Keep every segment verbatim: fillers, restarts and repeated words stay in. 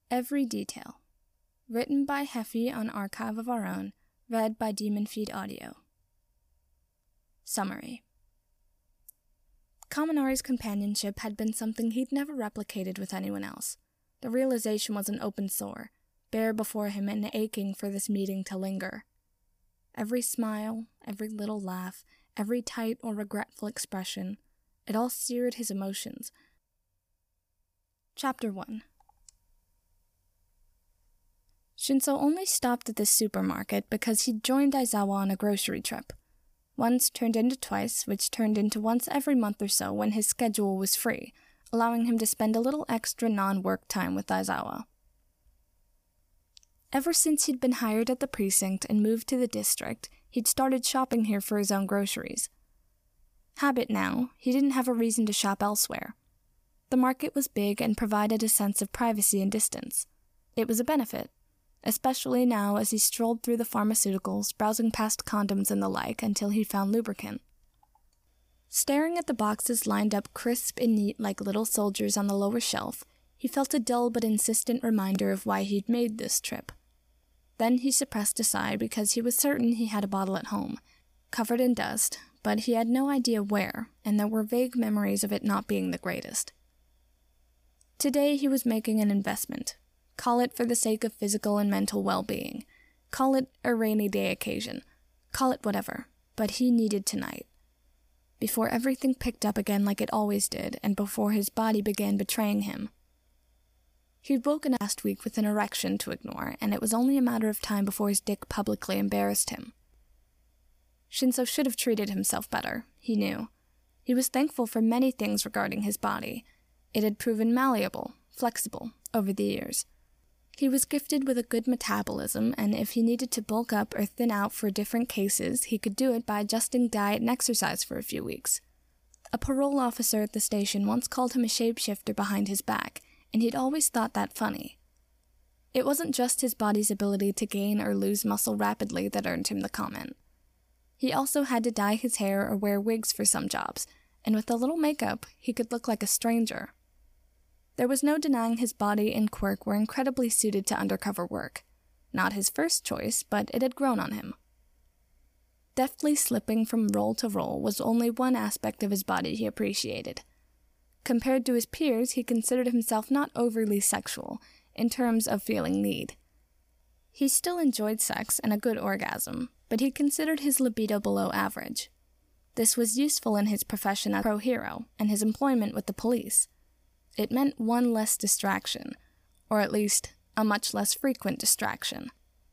Every detail. Written by Heffy on Archive of Our Own, read by Demon Feed Audio. Summary. Kaminari's companionship had been something he'd never replicated with anyone else. The realization was an open sore, bare before him and aching for this meeting to linger. Every smile, every little laugh, every tight or regretful expression, it all seared his emotions. Chapter one. Shinso only stopped at this supermarket because he'd joined Aizawa on a grocery trip. Once turned into twice, which turned into once every month or so when his schedule was free, allowing him to spend a little extra non-work time with Aizawa. Ever since he'd been hired at the precinct and moved to the district, he'd started shopping here for his own groceries. Habit now, he didn't have a reason to shop elsewhere. The market was big and provided a sense of privacy and distance. It was a benefit, especially now as he strolled through the pharmaceuticals, browsing past condoms and the like until he found lubricant. Staring at the boxes lined up crisp and neat like little soldiers on the lower shelf, he felt a dull but insistent reminder of why he'd made this trip. Then he suppressed a sigh because he was certain he had a bottle at home, covered in dust, but he had no idea where, and there were vague memories of it not being the greatest. Today he was making an investment. Call it for the sake of physical and mental well-being. Call it a rainy day occasion. Call it whatever, but he needed tonight. Before everything picked up again like it always did, and before his body began betraying him. He'd woken last week with an erection to ignore, and it was only a matter of time before his dick publicly embarrassed him. Shinso should have treated himself better, he knew. He was thankful for many things regarding his body. It had proven malleable, flexible, over the years. He was gifted with a good metabolism, and if he needed to bulk up or thin out for different cases, he could do it by adjusting diet and exercise for a few weeks. A parole officer at the station once called him a shapeshifter behind his back, and he'd always thought that funny. It wasn't just his body's ability to gain or lose muscle rapidly that earned him the comment. He also had to dye his hair or wear wigs for some jobs, and with a little makeup, he could look like a stranger. There was no denying his body and quirk were incredibly suited to undercover work. Not his first choice, but it had grown on him. Deftly slipping from role to role was only one aspect of his body he appreciated. Compared to his peers, he considered himself not overly sexual, in terms of feeling need. He still enjoyed sex and a good orgasm, but he considered his libido below average. This was useful in his profession as a pro-hero and his employment with the police. It meant one less distraction, or at least a much less frequent distraction.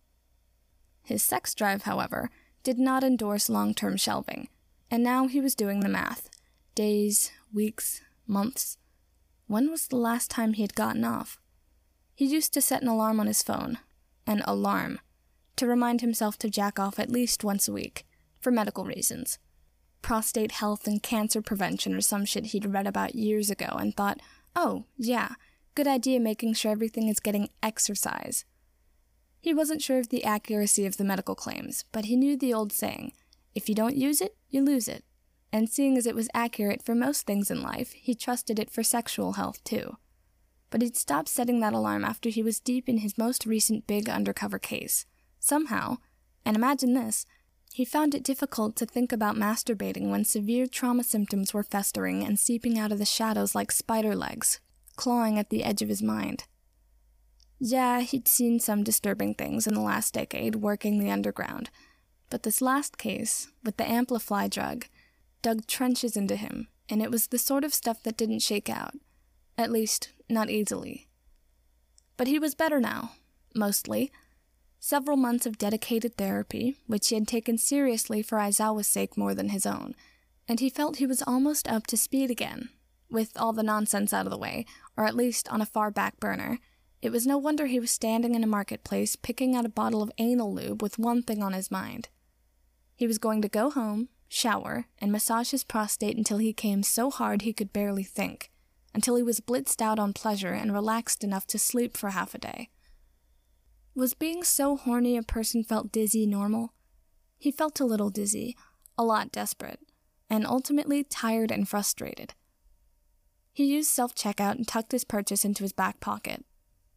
His sex drive, however, did not endorse long-term shelving, and now he was doing the math. Days, weeks, months. When was the last time he had gotten off? He used to set an alarm on his phone, an alarm, to remind himself to jack off at least once a week, for medical reasons. Prostate health and cancer prevention or some shit he'd read about years ago and thought, oh, yeah, good idea making sure everything is getting exercise. He wasn't sure of the accuracy of the medical claims, but he knew the old saying, if you don't use it, you lose it. And seeing as it was accurate for most things in life, he trusted it for sexual health too. But he'd stopped setting that alarm after he was deep in his most recent big undercover case. Somehow, and imagine this, he found it difficult to think about masturbating when severe trauma symptoms were festering and seeping out of the shadows like spider legs, clawing at the edge of his mind. Yeah, he'd seen some disturbing things in the last decade working the underground, but this last case, with the Amplify drug, dug trenches into him, and it was the sort of stuff that didn't shake out. At least, not easily. But he was better now, mostly. Several months of dedicated therapy, which he had taken seriously for Aizawa's sake more than his own, and he felt he was almost up to speed again. With all the nonsense out of the way, or at least on a far back burner, it was no wonder he was standing in a marketplace picking out a bottle of anal lube with one thing on his mind. He was going to go home, shower, and massage his prostate until he came so hard he could barely think, until he was blitzed out on pleasure and relaxed enough to sleep for half a day. Was being so horny a person felt dizzy normal? He felt a little dizzy, a lot desperate, and ultimately tired and frustrated. He used self-checkout and tucked his purchase into his back pocket.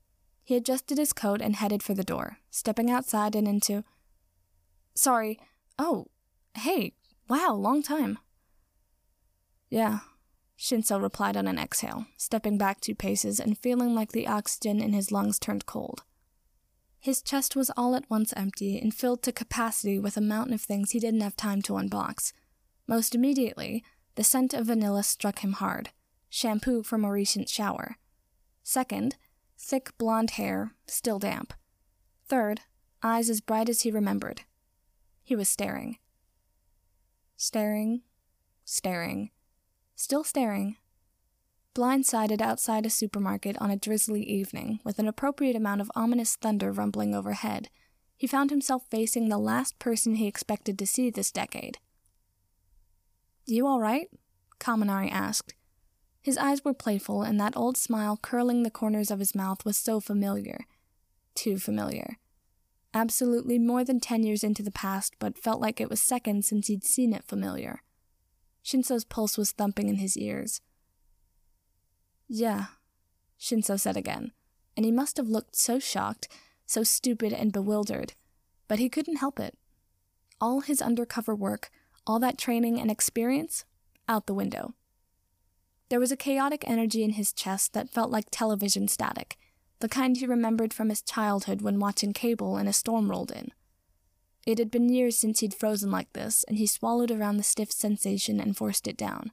He adjusted his coat and headed for the door, stepping outside and into... Sorry. Oh, hey, wow, long time. Yeah, Shinso replied on an exhale, stepping back two paces and feeling like the oxygen in his lungs turned cold. His chest was all at once empty and filled to capacity with a mountain of things he didn't have time to unbox. Most immediately, the scent of vanilla struck him hard, shampoo from a recent shower. Second, thick blonde hair, still damp. Third, eyes as bright as he remembered. He was staring. Staring, staring, still staring. Blindsided outside a supermarket on a drizzly evening, with an appropriate amount of ominous thunder rumbling overhead, he found himself facing the last person he expected to see this decade. You all right? Kaminari asked. His eyes were playful, and that old smile curling the corners of his mouth was so familiar. Too familiar. Absolutely more than ten years into the past, but felt like it was seconds since he'd seen it familiar. Shinso's pulse was thumping in his ears. Yeah, Shinso said again, and he must have looked so shocked, so stupid and bewildered, but he couldn't help it. All his undercover work, all that training and experience, out the window. There was a chaotic energy in his chest that felt like television static, the kind he remembered from his childhood when watching cable and a storm rolled in. It had been years since he'd frozen like this, and he swallowed around the stiff sensation and forced it down.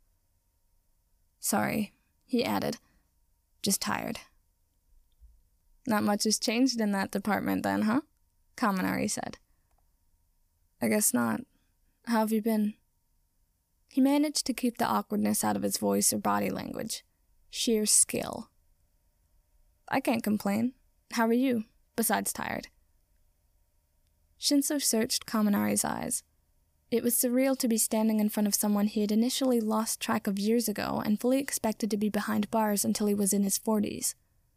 Sorry, he added. Just tired. Not much has changed in that department then, huh? Kaminari said. I guess not. How have you been? He managed to keep the awkwardness out of his voice or body language. Sheer skill. I can't complain. How are you, besides tired? Shinso searched Kaminari's eyes. It was surreal to be standing in front of someone he had initially lost track of years ago and fully expected to be behind bars until he was in his forties.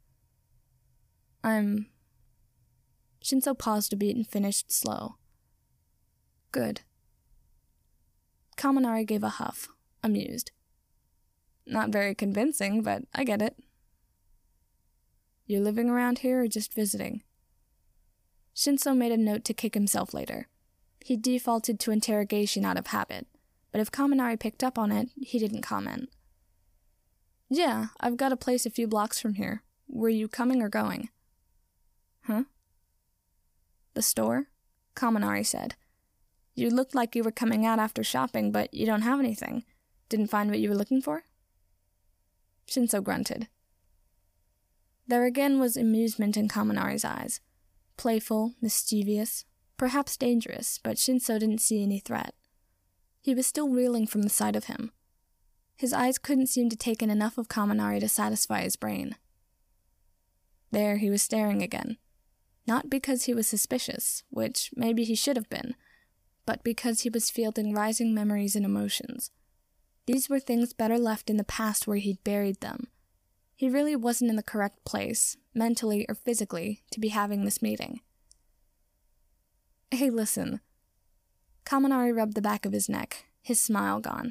I'm... Shinso paused a beat and finished slow. Good. Kaminari gave a huff, amused. Not very convincing, but I get it. You living around here or just visiting? Shinso made a note to kick himself later. He defaulted to interrogation out of habit, but if Kaminari picked up on it, he didn't comment. Yeah, I've got a place a few blocks from here. Were you coming or going? Huh? The store? Kaminari said. You looked like you were coming out after shopping, but you don't have anything. Didn't find what you were looking for? Shinso grunted. There again was amusement in Kaminari's eyes. Playful, mischievous, perhaps dangerous, but Shinso didn't see any threat. He was still reeling from the sight of him. His eyes couldn't seem to take in enough of Kaminari to satisfy his brain. There he was staring again. Not because he was suspicious, which maybe he should have been, but because he was fielding rising memories and emotions. These were things better left in the past where he'd buried them. He really wasn't in the correct place, mentally or physically, to be having this meeting. Hey, listen. Kaminari rubbed the back of his neck, his smile gone.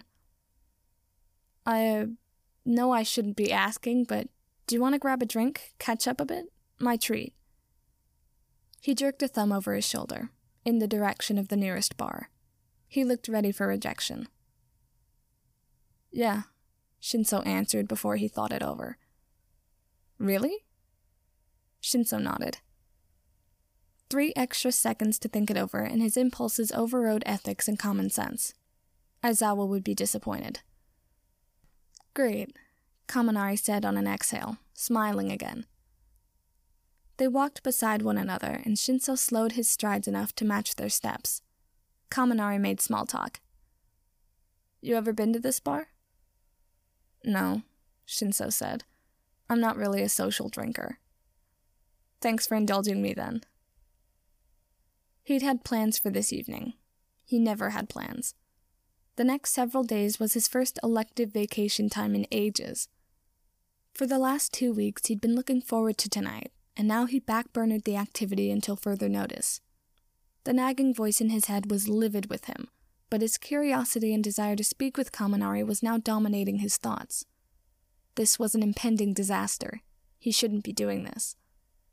I uh, know I shouldn't be asking, but do you want to grab a drink, catch up a bit? My treat. He jerked a thumb over his shoulder, in the direction of the nearest bar. He looked ready for rejection. Yeah, Shinso answered before he thought it over. Really? Shinso nodded. Three extra seconds to think it over, and his impulses overrode ethics and common sense. Aizawa would be disappointed. Great, Kaminari said on an exhale, smiling again. They walked beside one another, and Shinso slowed his strides enough to match their steps. Kaminari made small talk. You ever been to this bar? No, Shinso said. I'm not really a social drinker. Thanks for indulging me then. He'd had plans for this evening. He never had plans. The next several days was his first elective vacation time in ages. For the last two weeks, he'd been looking forward to tonight, and now he backburnered the activity until further notice. The nagging voice in his head was livid with him, but his curiosity and desire to speak with Kaminari was now dominating his thoughts. This was an impending disaster. He shouldn't be doing this.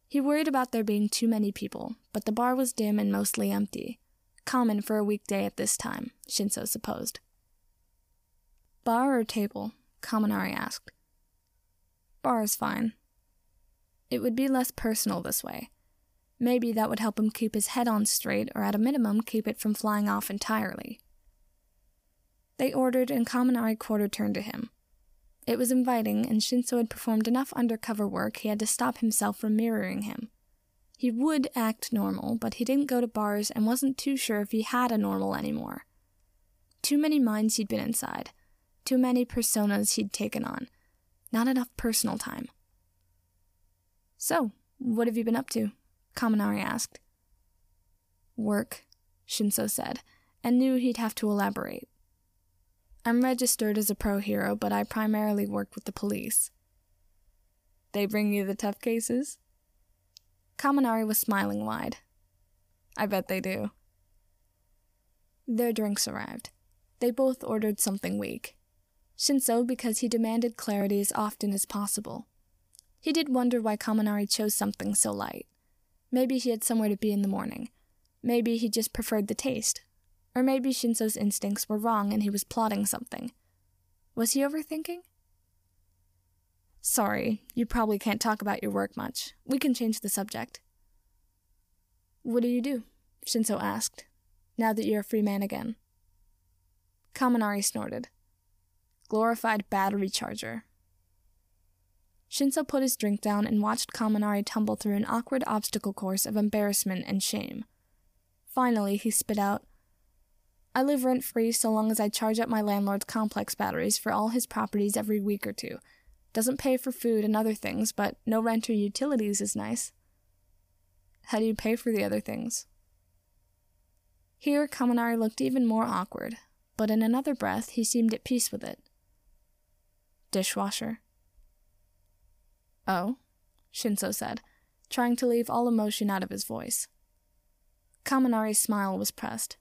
He worried about there being too many people, but the bar was dim and mostly empty. Common for a weekday at this time, Shinso supposed. Bar or table? Kaminari asked. Bar is fine. It would be less personal this way. Maybe that would help him keep his head on straight, or at a minimum keep it from flying off entirely. They ordered, and Kaminari quarter-turned to him. It was inviting, and Shinso had performed enough undercover work he had to stop himself from mirroring him. He would act normal, but he didn't go to bars and wasn't too sure if he had a normal anymore. Too many minds he'd been inside. Too many personas he'd taken on. Not enough personal time. So, what have you been up to? Kaminari asked. Work, Shinso said, and knew he'd have to elaborate. I'm registered as a pro hero, but I primarily work with the police. They bring you the tough cases? Kaminari was smiling wide. I bet they do. Their drinks arrived. They both ordered something weak. Shinso because he demanded clarity as often as possible. He did wonder why Kaminari chose something so light. Maybe he had somewhere to be in the morning. Maybe he just preferred the taste. Or maybe Shinso's instincts were wrong and he was plotting something. Was he overthinking? Sorry, you probably can't talk about your work much. We can change the subject. What do you do? Shinso asked, now that you're a free man again. Kaminari snorted. Glorified battery charger. Shinso put his drink down and watched Kaminari tumble through an awkward obstacle course of embarrassment and shame. Finally, he spit out, I live rent-free so long as I charge up my landlord's complex batteries for all his properties every week or two. Doesn't pay for food and other things, but no rent or utilities is nice. How do you pay for the other things? Here, Kaminari looked even more awkward, but in another breath, he seemed at peace with it. Dishwasher. Oh, Shinso said, trying to leave all emotion out of his voice. Kaminari's smile was pressed.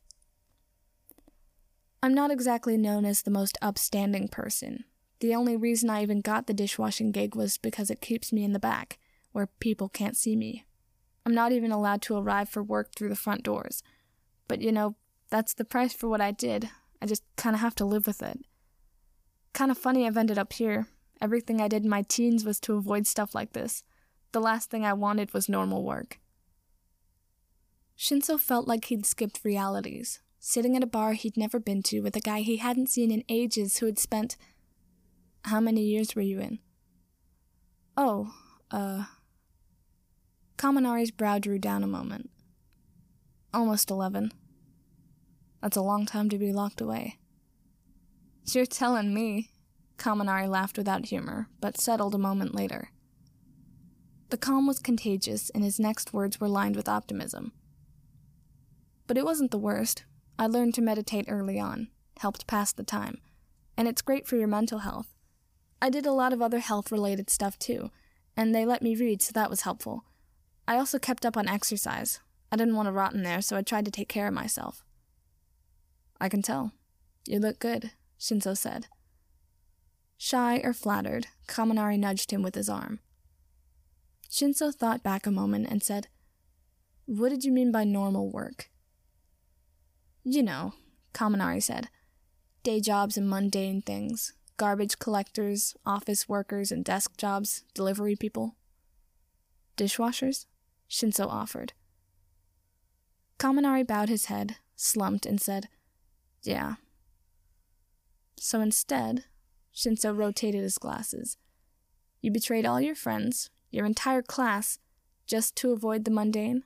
I'm not exactly known as the most upstanding person. The only reason I even got the dishwashing gig was because it keeps me in the back, where people can't see me. I'm not even allowed to arrive for work through the front doors. But, you know, that's the price for what I did. I just kind of have to live with it. Kind of funny I've ended up here. Everything I did in my teens was to avoid stuff like this. The last thing I wanted was normal work. Shinso felt like he'd skipped realities, sitting at a bar he'd never been to with a guy he hadn't seen in ages who had spent... How many years were you in? Oh, uh... Kaminari's brow drew down a moment. Almost eleven. That's a long time to be locked away. You're telling me. Kaminari laughed without humor, but settled a moment later. The calm was contagious, and his next words were lined with optimism. But it wasn't the worst. I learned to meditate early on, helped pass the time, and it's great for your mental health. I did a lot of other health-related stuff too, and they let me read, so that was helpful. I also kept up on exercise. I didn't want to rot in there, so I tried to take care of myself. I can tell. You look good, Shinso said. Shy or flattered, Kaminari nudged him with his arm. Shinso thought back a moment and said, What did you mean by normal work? You know, Kaminari said. Day jobs and mundane things. Garbage collectors, office workers and desk jobs, delivery people. Dishwashers? Shinso offered. Kaminari bowed his head, slumped, and said, Yeah. So instead, Shinso rotated his glasses. You betrayed all your friends, your entire class, just to avoid the mundane?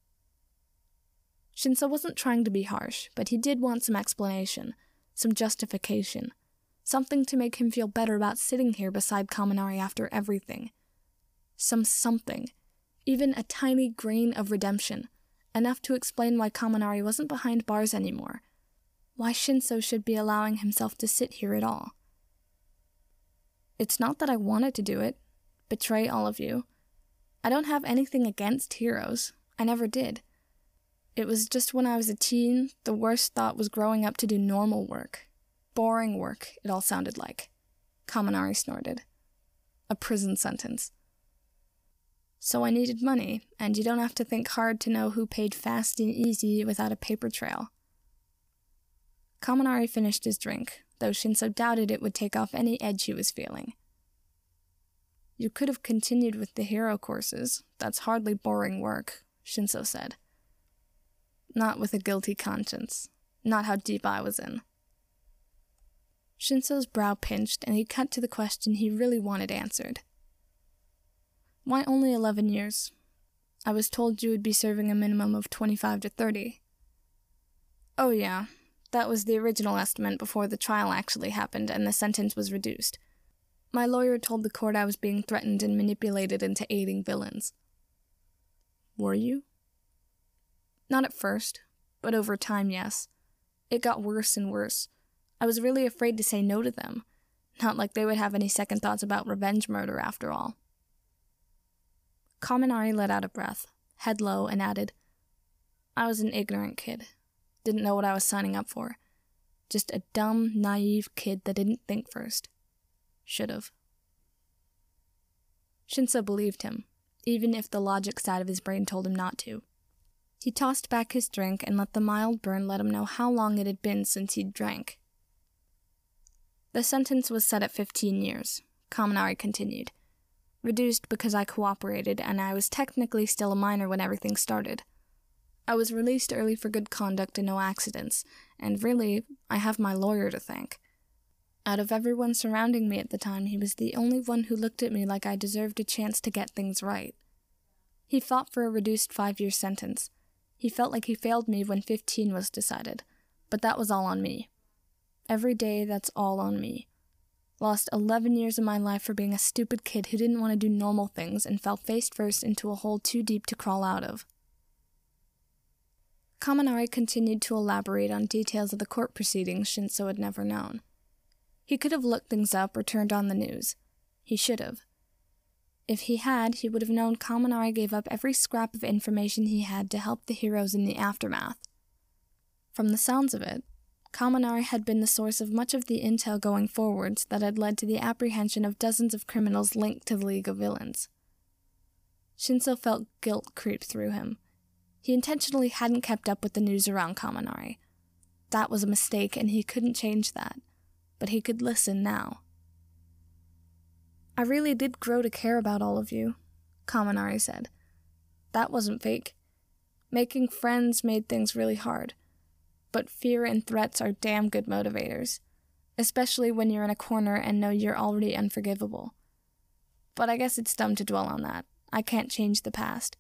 Shinso wasn't trying to be harsh, but he did want some explanation, some justification, something to make him feel better about sitting here beside Kaminari after everything. Some something, even a tiny grain of redemption, enough to explain why Kaminari wasn't behind bars anymore, why Shinso should be allowing himself to sit here at all. It's not that I wanted to do it, betray all of you. I don't have anything against heroes. I never did. It was just when I was a teen, the worst thought was growing up to do normal work. Boring work, it all sounded like. Kaminari snorted. A prison sentence. So I needed money, and you don't have to think hard to know who paid fast and easy without a paper trail. Kaminari finished his drink, though Shinso doubted it would take off any edge he was feeling. You could have continued with the hero courses. That's hardly boring work, Shinso said. Not with a guilty conscience. Not how deep I was in. Shinso's brow pinched, and he cut to the question he really wanted answered. Why only eleven years? I was told you would be serving a minimum of twenty-five to thirty. Oh yeah, that was the original estimate before the trial actually happened and the sentence was reduced. My lawyer told the court I was being threatened and manipulated into aiding villains. Were you? Not at first, but over time, yes. It got worse and worse. I was really afraid to say no to them. Not like they would have any second thoughts about revenge murder, after all. Kaminari let out a breath, head low, and added, I was an ignorant kid. Didn't know what I was signing up for. Just a dumb, naive kid that didn't think first. Should've. Shinso believed him, even if the logic side of his brain told him not to. He tossed back his drink and let the mild burn let him know how long it had been since he'd drank. The sentence was set at fifteen years, Kaminari continued. Reduced because I cooperated, and I was technically still a minor when everything started. I was released early for good conduct and no accidents, and really, I have my lawyer to thank. Out of everyone surrounding me at the time, he was the only one who looked at me like I deserved a chance to get things right. He fought for a reduced five-year sentence. He felt like he failed me when fifteen was decided, but that was all on me. Every day, that's all on me. Lost eleven years of my life for being a stupid kid who didn't want to do normal things and fell face first into a hole too deep to crawl out of. Kaminari continued to elaborate on details of the court proceedings Shinso had never known. He could have looked things up or turned on the news. He should have. If he had, he would have known Kaminari gave up every scrap of information he had to help the heroes in the aftermath. From the sounds of it, Kaminari had been the source of much of the intel going forwards that had led to the apprehension of dozens of criminals linked to the League of Villains. Shinso felt guilt creep through him. He intentionally hadn't kept up with the news around Kaminari. That was a mistake, and he couldn't change that. But he could listen now. I really did grow to care about all of you, Kaminari said. That wasn't fake. Making friends made things really hard. But fear and threats are damn good motivators, especially when you're in a corner and know you're already unforgivable. But I guess it's dumb to dwell on that. I can't change the past.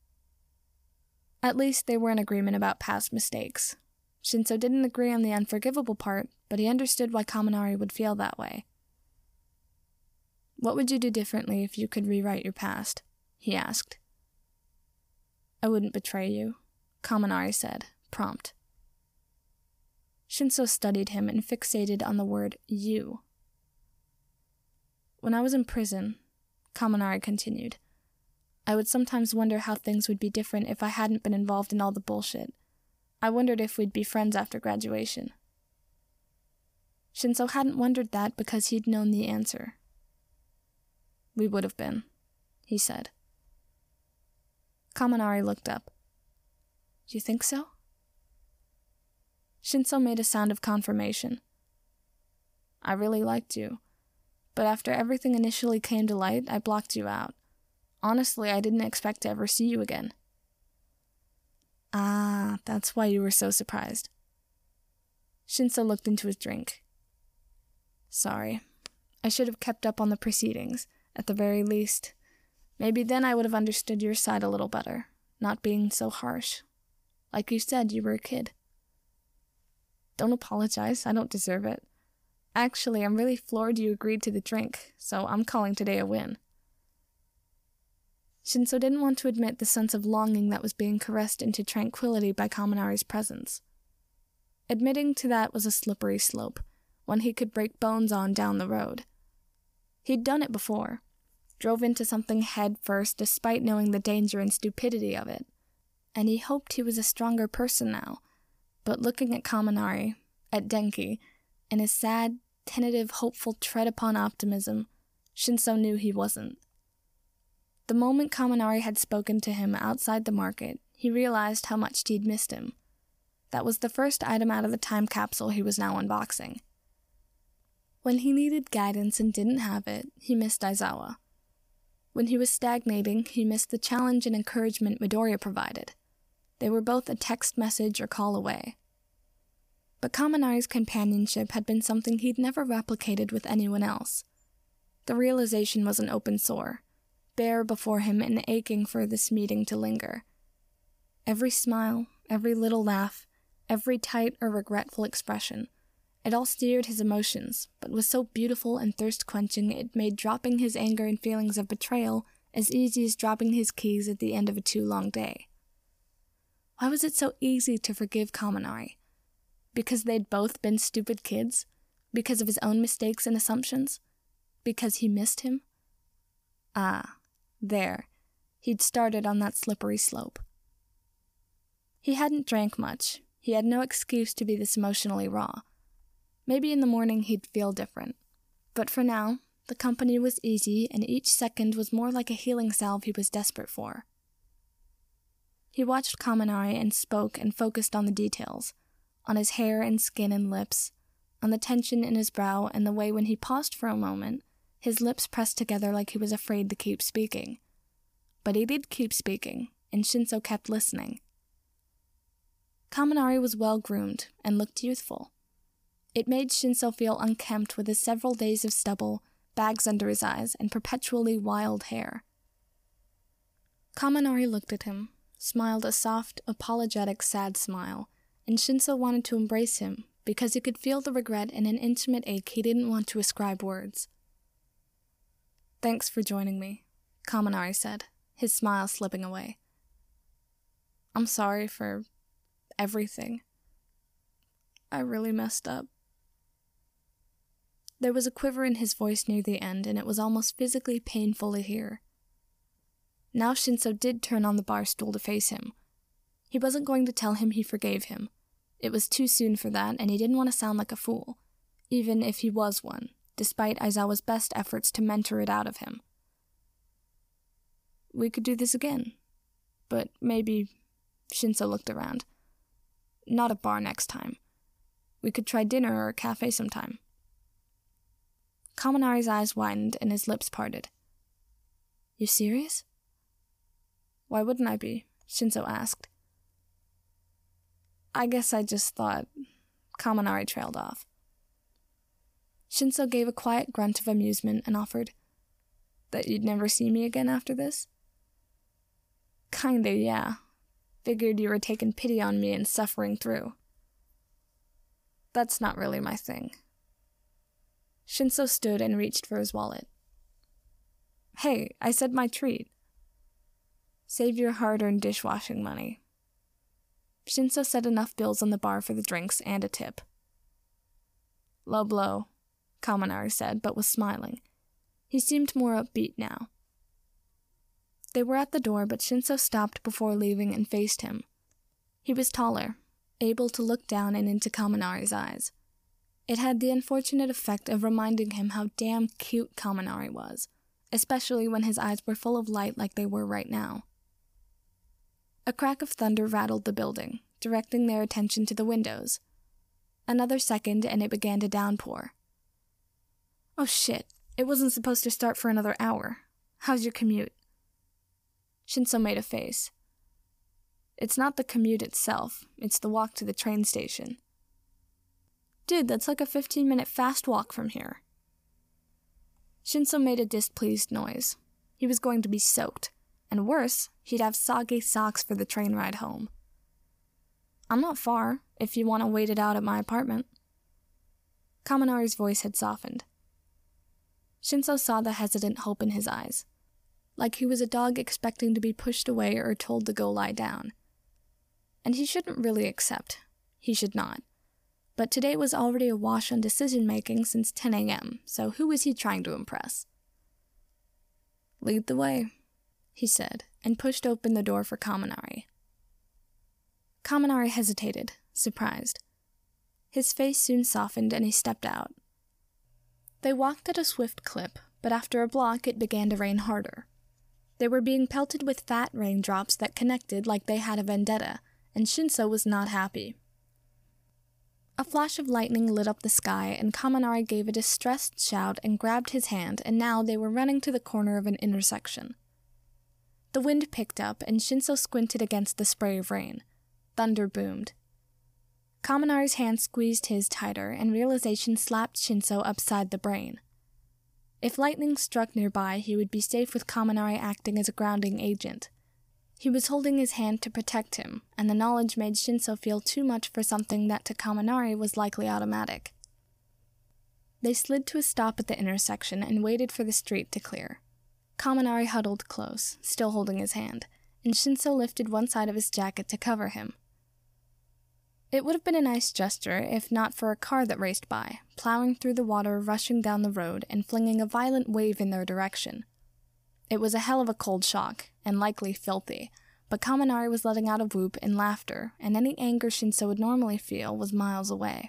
At least they were in agreement about past mistakes. Shinso didn't agree on the unforgivable part, but he understood why Kaminari would feel that way. What would you do differently if you could rewrite your past? He asked. I wouldn't betray you, Kaminari said, prompt. Shinso studied him and fixated on the word you. When I was in prison, Kaminari continued, I would sometimes wonder how things would be different if I hadn't been involved in all the bullshit. I wondered if we'd be friends after graduation. Shinso hadn't wondered that because he'd known the answer. We would have been, he said. Kaminari looked up. You think so? Shinso made a sound of confirmation. I really liked you, but after everything initially came to light, I blocked you out. Honestly, I didn't expect to ever see you again. Ah, that's why you were so surprised. Shinso looked into his drink. Sorry. I should have kept up on the proceedings, at the very least. Maybe then I would have understood your side a little better, not being so harsh. Like you said, you were a kid. Don't apologize, I don't deserve it. Actually, I'm really floored you agreed to the drink, so I'm calling today a win. Shinso didn't want to admit the sense of longing that was being caressed into tranquility by Kaminari's presence. Admitting to that was a slippery slope, one he could break bones on down the road. He'd done it before, drove into something head first despite knowing the danger and stupidity of it, and he hoped he was a stronger person now, but looking at Kaminari, at Denki, and his sad, tentative, hopeful tread upon optimism, Shinso knew he wasn't. The moment Kaminari had spoken to him outside the market, he realized how much he'd missed him. That was the first item out of the time capsule he was now unboxing. When he needed guidance and didn't have it, he missed Aizawa. When he was stagnating, he missed the challenge and encouragement Midoriya provided. They were both a text message or call away. But Kaminari's companionship had been something he'd never replicated with anyone else. The realization was an open sore, bare before him and aching for this meeting to linger. Every smile, every little laugh, every tight or regretful expression, it all steered his emotions, but was so beautiful and thirst-quenching it made dropping his anger and feelings of betrayal as easy as dropping his keys at the end of a too long day. Why was it so easy to forgive Kaminari? Because they'd both been stupid kids? Because of his own mistakes and assumptions? Because he missed him? Ah, there. He'd started on that slippery slope. He hadn't drank much. He had no excuse to be this emotionally raw. Maybe in the morning he'd feel different. But for now, the company was easy and each second was more like a healing salve he was desperate for. He watched Kaminari and spoke and focused on the details, on his hair and skin and lips, on the tension in his brow and the way when he paused for a moment, his lips pressed together like he was afraid to keep speaking. But he did keep speaking, and Shinso kept listening. Kaminari was well-groomed and looked youthful. It made Shinso feel unkempt with his several days of stubble, bags under his eyes, and perpetually wild hair. Kaminari looked at him, smiled a soft, apologetic, sad smile, and Shinso wanted to embrace him because he could feel the regret and an intimate ache he didn't want to ascribe words. "Thanks for joining me," Kaminari said, his smile slipping away. "I'm sorry for everything. I really messed up." There was a quiver in his voice near the end, and it was almost physically painful to hear. Now Shinso did turn on the bar stool to face him. He wasn't going to tell him he forgave him. It was too soon for that, and he didn't want to sound like a fool, even if he was one, despite Aizawa's best efforts to mentor it out of him. "We could do this again, but maybe," Shinso looked around, "not a bar next time. We could try dinner or a cafe sometime." Kaminari's eyes widened and his lips parted. "You serious?" "Why wouldn't I be?" Shinso asked. "I guess I just thought..." Kaminari trailed off. Shinso gave a quiet grunt of amusement and offered, "That you'd never see me again after this?" "Kinda, yeah. Figured you were taking pity on me and suffering through." "That's not really my thing." Shinso stood and reached for his wallet. "Hey, I said my treat." "Save your hard-earned dishwashing money." Shinso set enough bills on the bar for the drinks and a tip. "Low blow," Kaminari said, but was smiling. He seemed more upbeat now. They were at the door, but Shinso stopped before leaving and faced him. He was taller, able to look down and into Kaminari's eyes. It had the unfortunate effect of reminding him how damn cute Kaminari was, especially when his eyes were full of light like they were right now. A crack of thunder rattled the building, directing their attention to the windows. Another second and it began to downpour. "Oh shit, it wasn't supposed to start for another hour. How's your commute?" Shinso made a face. "It's not the commute itself, it's the walk to the train station." "Dude, that's like a fifteen-minute fast walk from here." Shinso made a displeased noise. He was going to be soaked, and worse, he'd have soggy socks for the train ride home. "I'm not far, if you want to wait it out at my apartment." Kaminari's voice had softened. Shinso saw the hesitant hope in his eyes, like he was a dog expecting to be pushed away or told to go lie down. And he shouldn't really accept. He should not. But today was already awash on decision-making since ten a.m., so who was he trying to impress? "Lead the way," he said, and pushed open the door for Kaminari. Kaminari hesitated, surprised. His face soon softened and he stepped out. They walked at a swift clip, but after a block it began to rain harder. They were being pelted with fat raindrops that connected like they had a vendetta, and Shinso was not happy. A flash of lightning lit up the sky, and Kaminari gave a distressed shout and grabbed his hand, and now they were running to the corner of an intersection. The wind picked up, and Shinso squinted against the spray of rain. Thunder boomed. Kaminari's hand squeezed his tighter, and realization slapped Shinso upside the brain. If lightning struck nearby, he would be safe with Kaminari acting as a grounding agent. He was holding his hand to protect him, and the knowledge made Shinso feel too much for something that to Kaminari was likely automatic. They slid to a stop at the intersection and waited for the street to clear. Kaminari huddled close, still holding his hand, and Shinso lifted one side of his jacket to cover him. It would have been a nice gesture if not for a car that raced by, plowing through the water, rushing down the road, and flinging a violent wave in their direction. It was a hell of a cold shock, and likely filthy, but Kaminari was letting out a whoop in laughter, and any anger Shinso would normally feel was miles away.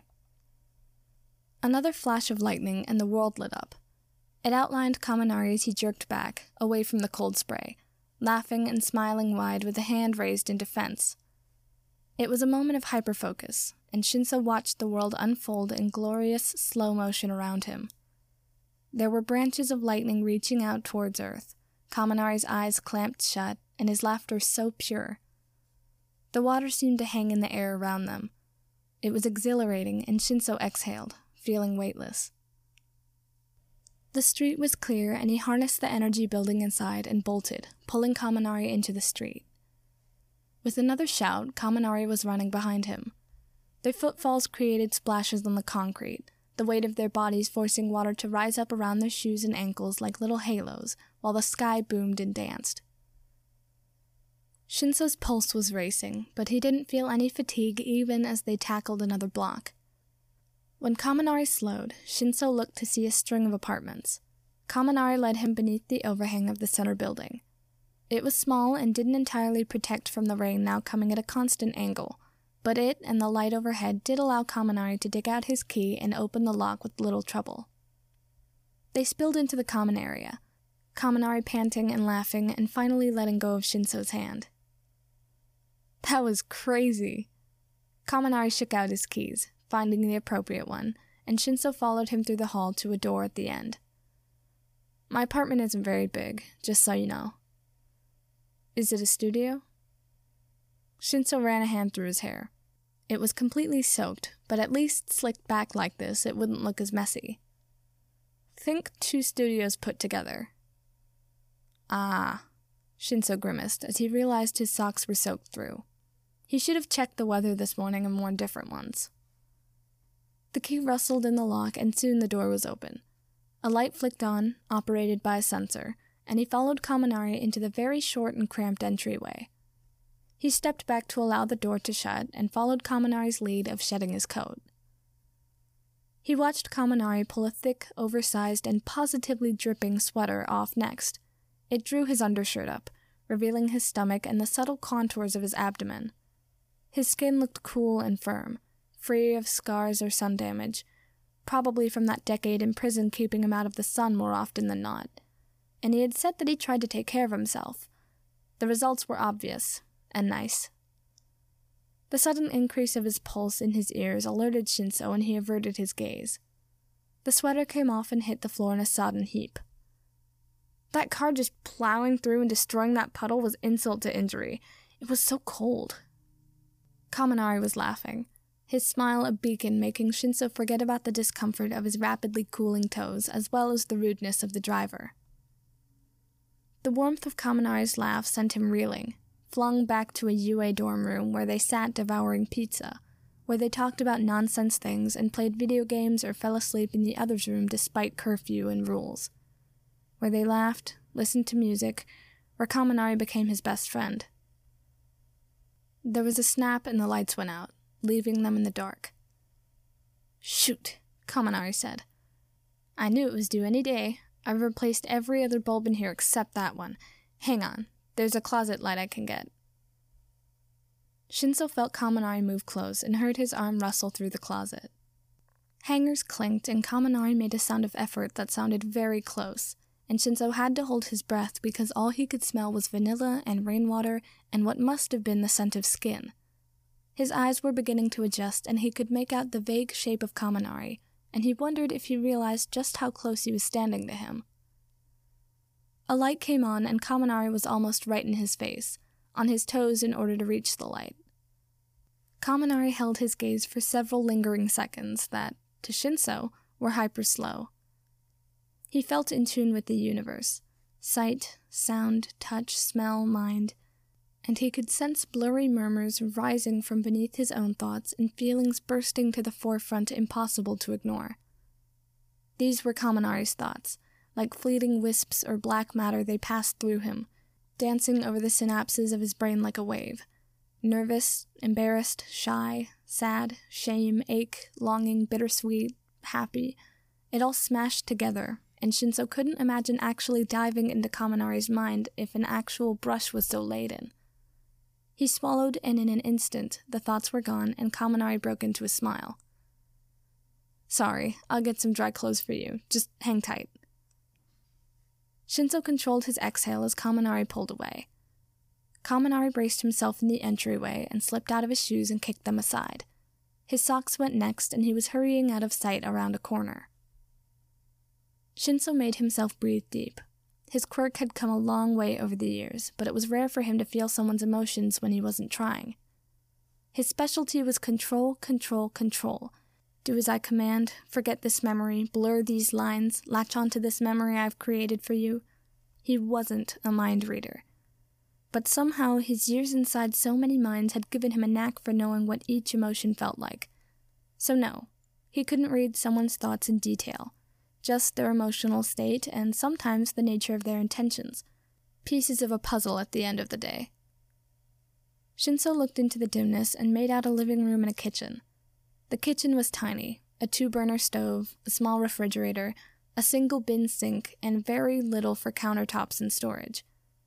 Another flash of lightning, and the world lit up. It outlined Kaminari as he jerked back, away from the cold spray, laughing and smiling wide with a hand raised in defense. It was a moment of hyperfocus, and Shinso watched the world unfold in glorious, slow motion around him. There were branches of lightning reaching out towards Earth, Kaminari's eyes clamped shut, and his laughter so pure. The water seemed to hang in the air around them. It was exhilarating, and Shinso exhaled, feeling weightless. The street was clear, and he harnessed the energy building inside and bolted, pulling Kaminari into the street. With another shout, Kaminari was running behind him. Their footfalls created splashes on the concrete, the weight of their bodies forcing water to rise up around their shoes and ankles like little halos, while the sky boomed and danced. Shinso's pulse was racing, but he didn't feel any fatigue even as they tackled another block. When Kaminari slowed, Shinso looked to see a string of apartments. Kaminari led him beneath the overhang of the center building. It was small and didn't entirely protect from the rain now coming at a constant angle, but it and the light overhead did allow Kaminari to dig out his key and open the lock with little trouble. They spilled into the common area, Kaminari panting and laughing and finally letting go of Shinso's hand. That was crazy. Kaminari shook out his keys, finding the appropriate one, and Shinso followed him through the hall to a door at the end. My apartment isn't very big, just so you know. Is it a studio? Shinso ran a hand through his hair. It was completely soaked, but at least slicked back like this, it wouldn't look as messy. Think two studios put together. Ah, Shinso grimaced as he realized his socks were soaked through. He should have checked the weather this morning and worn different ones. The key rustled in the lock, and soon the door was open. A light flicked on, operated by a sensor, and he followed Kaminari into the very short and cramped entryway. He stepped back to allow the door to shut and followed Kaminari's lead of shedding his coat. He watched Kaminari pull a thick, oversized, and positively dripping sweater off next. It drew his undershirt up, revealing his stomach and the subtle contours of his abdomen. His skin looked cool and firm, free of scars or sun damage, probably from that decade in prison keeping him out of the sun more often than not. And he had said that he tried to take care of himself. The results were obvious, and nice. The sudden increase of his pulse in his ears alerted Shinso, and he averted his gaze. The sweater came off and hit the floor in a sodden heap. That car just plowing through and destroying that puddle was insult to injury. It was so cold. Kaminari was laughing, his smile a beacon making Shinso forget about the discomfort of his rapidly cooling toes as well as the rudeness of the driver. The warmth of Kaminari's laugh sent him reeling, flung back to a U A dorm room where they sat devouring pizza, where they talked about nonsense things and played video games or fell asleep in the other's room despite curfew and rules, where they laughed, listened to music, where Kaminari became his best friend. There was a snap and the lights went out, leaving them in the dark. "Shoot," Kaminari said. "I knew it was due any day. I've replaced every other bulb in here except that one. Hang on, there's a closet light I can get." Shinso felt Kaminari move close and heard his arm rustle through the closet. Hangers clinked and Kaminari made a sound of effort that sounded very close, and Shinso had to hold his breath because all he could smell was vanilla and rainwater and what must have been the scent of skin. His eyes were beginning to adjust, and he could make out the vague shape of Kaminari, and he wondered if he realized just how close he was standing to him. A light came on, and Kaminari was almost right in his face, on his toes in order to reach the light. Kaminari held his gaze for several lingering seconds that, to Shinso, were hyper-slow. He felt in tune with the universe, sight, sound, touch, smell, mind, and he could sense blurry murmurs rising from beneath his own thoughts and feelings bursting to the forefront impossible to ignore. These were Kaminari's thoughts. Like fleeting wisps or black matter, they passed through him, dancing over the synapses of his brain like a wave. Nervous, embarrassed, shy, sad, shame, ache, longing, bittersweet, happy. It all smashed together, and Shinso couldn't imagine actually diving into Kaminari's mind if an actual brush was so laden. He swallowed, and in an instant, the thoughts were gone, and Kaminari broke into a smile. "Sorry, I'll get some dry clothes for you. Just hang tight." Shinso controlled his exhale as Kaminari pulled away. Kaminari braced himself in the entryway and slipped out of his shoes and kicked them aside. His socks went next, and he was hurrying out of sight around a corner. Shinso made himself breathe deep. His quirk had come a long way over the years, but it was rare for him to feel someone's emotions when he wasn't trying. His specialty was control, control, control. Do as I command, forget this memory, blur these lines, latch onto this memory I've created for you. He wasn't a mind reader. But somehow his years inside so many minds had given him a knack for knowing what each emotion felt like. So no, he couldn't read someone's thoughts in detail, just their emotional state and sometimes the nature of their intentions, pieces of a puzzle at the end of the day. Shinso looked into the dimness and made out a living room and a kitchen. The kitchen was tiny, a two-burner stove, a small refrigerator, a single bin sink, and very little for countertops and storage.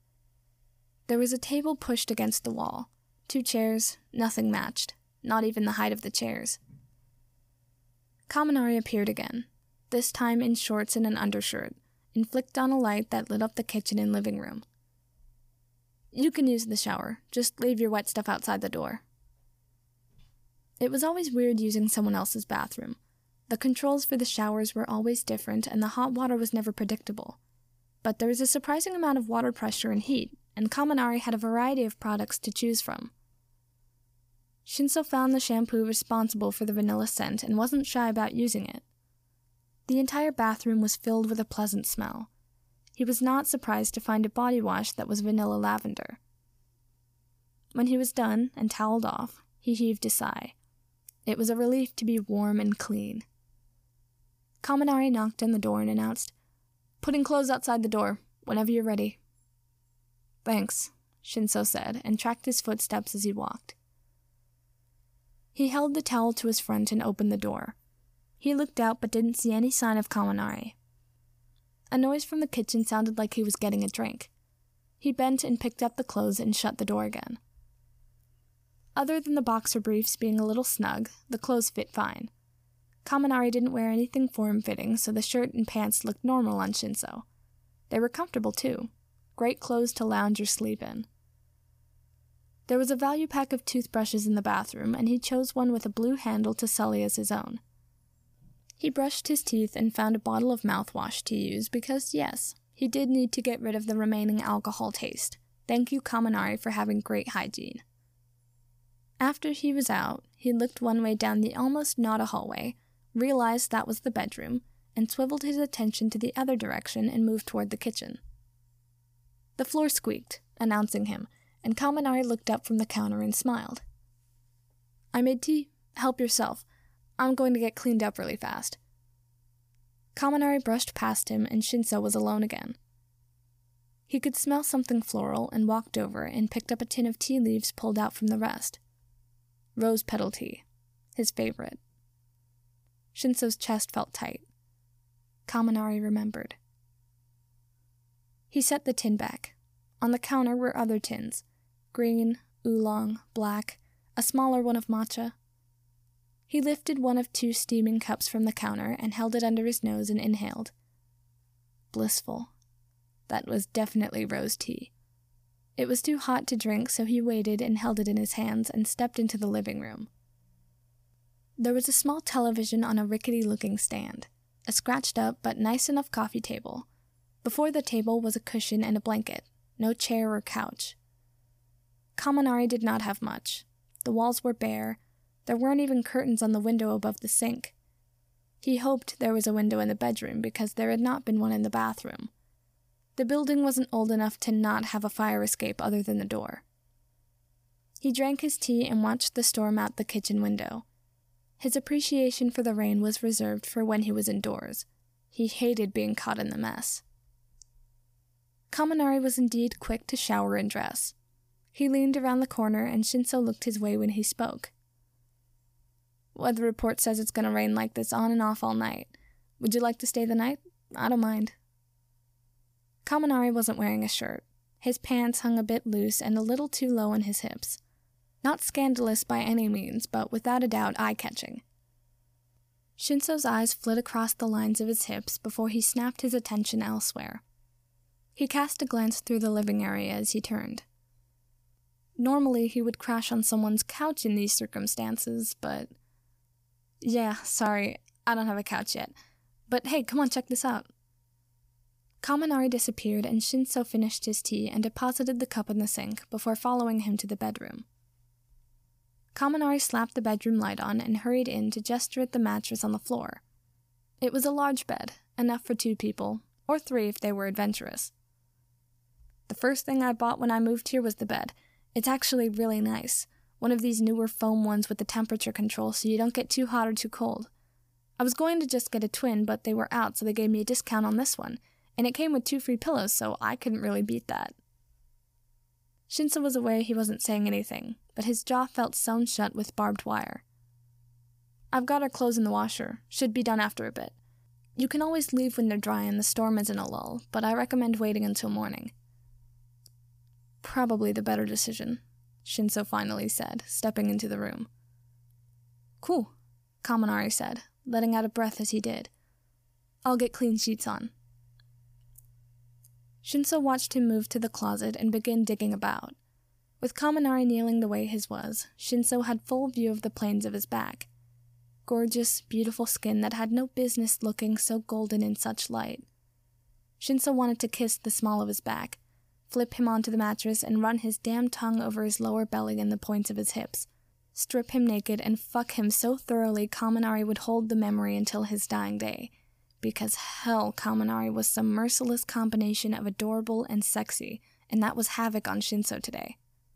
There was a table pushed against the wall, two chairs, nothing matched, not even the height of the chairs. Kaminari appeared again, this time in shorts and an undershirt, and flicked on a light that lit up the kitchen and living room. "You can use the shower, just leave your wet stuff outside the door." It was always weird using someone else's bathroom. The controls for the showers were always different, and the hot water was never predictable. But there was a surprising amount of water pressure and heat, and Kaminari had a variety of products to choose from. Shinso found the shampoo responsible for the vanilla scent and wasn't shy about using it. The entire bathroom was filled with a pleasant smell. He was not surprised to find a body wash that was vanilla lavender. When he was done and toweled off, he heaved a sigh. It was a relief to be warm and clean. Kaminari knocked on the door and announced, "Putting clothes outside the door, whenever you're ready." "Thanks," Shinso said, and tracked his footsteps as he walked. He held the towel to his front and opened the door. He looked out but didn't see any sign of Kaminari. A noise from the kitchen sounded like he was getting a drink. He bent and picked up the clothes and shut the door again. Other than the boxer briefs being a little snug, the clothes fit fine. Kaminari didn't wear anything form-fitting, so the shirt and pants looked normal on Shinso. They were comfortable, too. Great clothes to lounge or sleep in. There was a value pack of toothbrushes in the bathroom, and he chose one with a blue handle to sully as his own. He brushed his teeth and found a bottle of mouthwash to use because, yes, he did need to get rid of the remaining alcohol taste. Thank you, Kaminari, for having great hygiene. After he was out, he looked one way down the almost not a hallway, realized that was the bedroom, and swiveled his attention to the other direction and moved toward the kitchen. The floor squeaked, announcing him, and Kaminari looked up from the counter and smiled. "I made tea. Help yourself. I'm going to get cleaned up really fast." Kaminari brushed past him, and Shinso was alone again. He could smell something floral and walked over and picked up a tin of tea leaves pulled out from the rest. Rose petal tea, his favorite. Shinso's chest felt tight. Kaminari remembered. He set the tin back. On the counter were other tins, green, oolong, black, a smaller one of matcha. He lifted one of two steaming cups from the counter and held it under his nose and inhaled. Blissful. That was definitely rose tea. It was too hot to drink, so he waited and held it in his hands and stepped into the living room. There was a small television on a rickety-looking stand, a scratched-up but nice enough coffee table. Before the table was a cushion and a blanket, no chair or couch. Kaminari did not have much. The walls were bare. There weren't even curtains on the window above the sink. He hoped there was a window in the bedroom because there had not been one in the bathroom. The building wasn't old enough to not have a fire escape other than the door. He drank his tea and watched the storm out the kitchen window. His appreciation for the rain was reserved for when he was indoors. He hated being caught in the mess. Kaminari was indeed quick to shower and dress. He leaned around the corner and Shinso looked his way when he spoke. "Weather report says it's gonna rain like this on and off all night. Would you like to stay the night? I don't mind." Kaminari wasn't wearing a shirt. His pants hung a bit loose and a little too low on his hips. Not scandalous by any means, but without a doubt eye-catching. Shinso's eyes flit across the lines of his hips before he snapped his attention elsewhere. He cast a glance through the living area as he turned. Normally he would crash on someone's couch in these circumstances, but... Yeah, sorry, I don't have a couch yet. But hey, come on, check this out. Kaminari disappeared and Shinso finished his tea and deposited the cup in the sink before following him to the bedroom. Kaminari slapped the bedroom light on and hurried in to gesture at the mattress on the floor. It was a large bed, enough for two people, or three if they were adventurous. "The first thing I bought when I moved here was the bed. It's actually really nice. One of these newer foam ones with the temperature control so you don't get too hot or too cold. I was going to just get a twin, but they were out, so they gave me a discount on this one. And it came with two free pillows, so I couldn't really beat that." Shinso was aware he wasn't saying anything, but his jaw felt sewn shut with barbed wire. "I've got our clothes in the washer. Should be done after a bit. You can always leave when they're dry and the storm is in a lull, but I recommend waiting until morning." "Probably the better decision," Shinso finally said, stepping into the room. "Cool," Kaminari said, letting out a breath as he did. "I'll get clean sheets on." Shinso watched him move to the closet and begin digging about. With Kaminari kneeling the way his was, Shinso had full view of the planes of his back. Gorgeous, beautiful skin that had no business looking so golden in such light. Shinso wanted to kiss the small of his back, flip him onto the mattress and run his damn tongue over his lower belly and the points of his hips, strip him naked and fuck him so thoroughly Kaminari would hold the memory until his dying day. Because hell, Kaminari was some merciless combination of adorable and sexy, and that was havoc on Shinso today.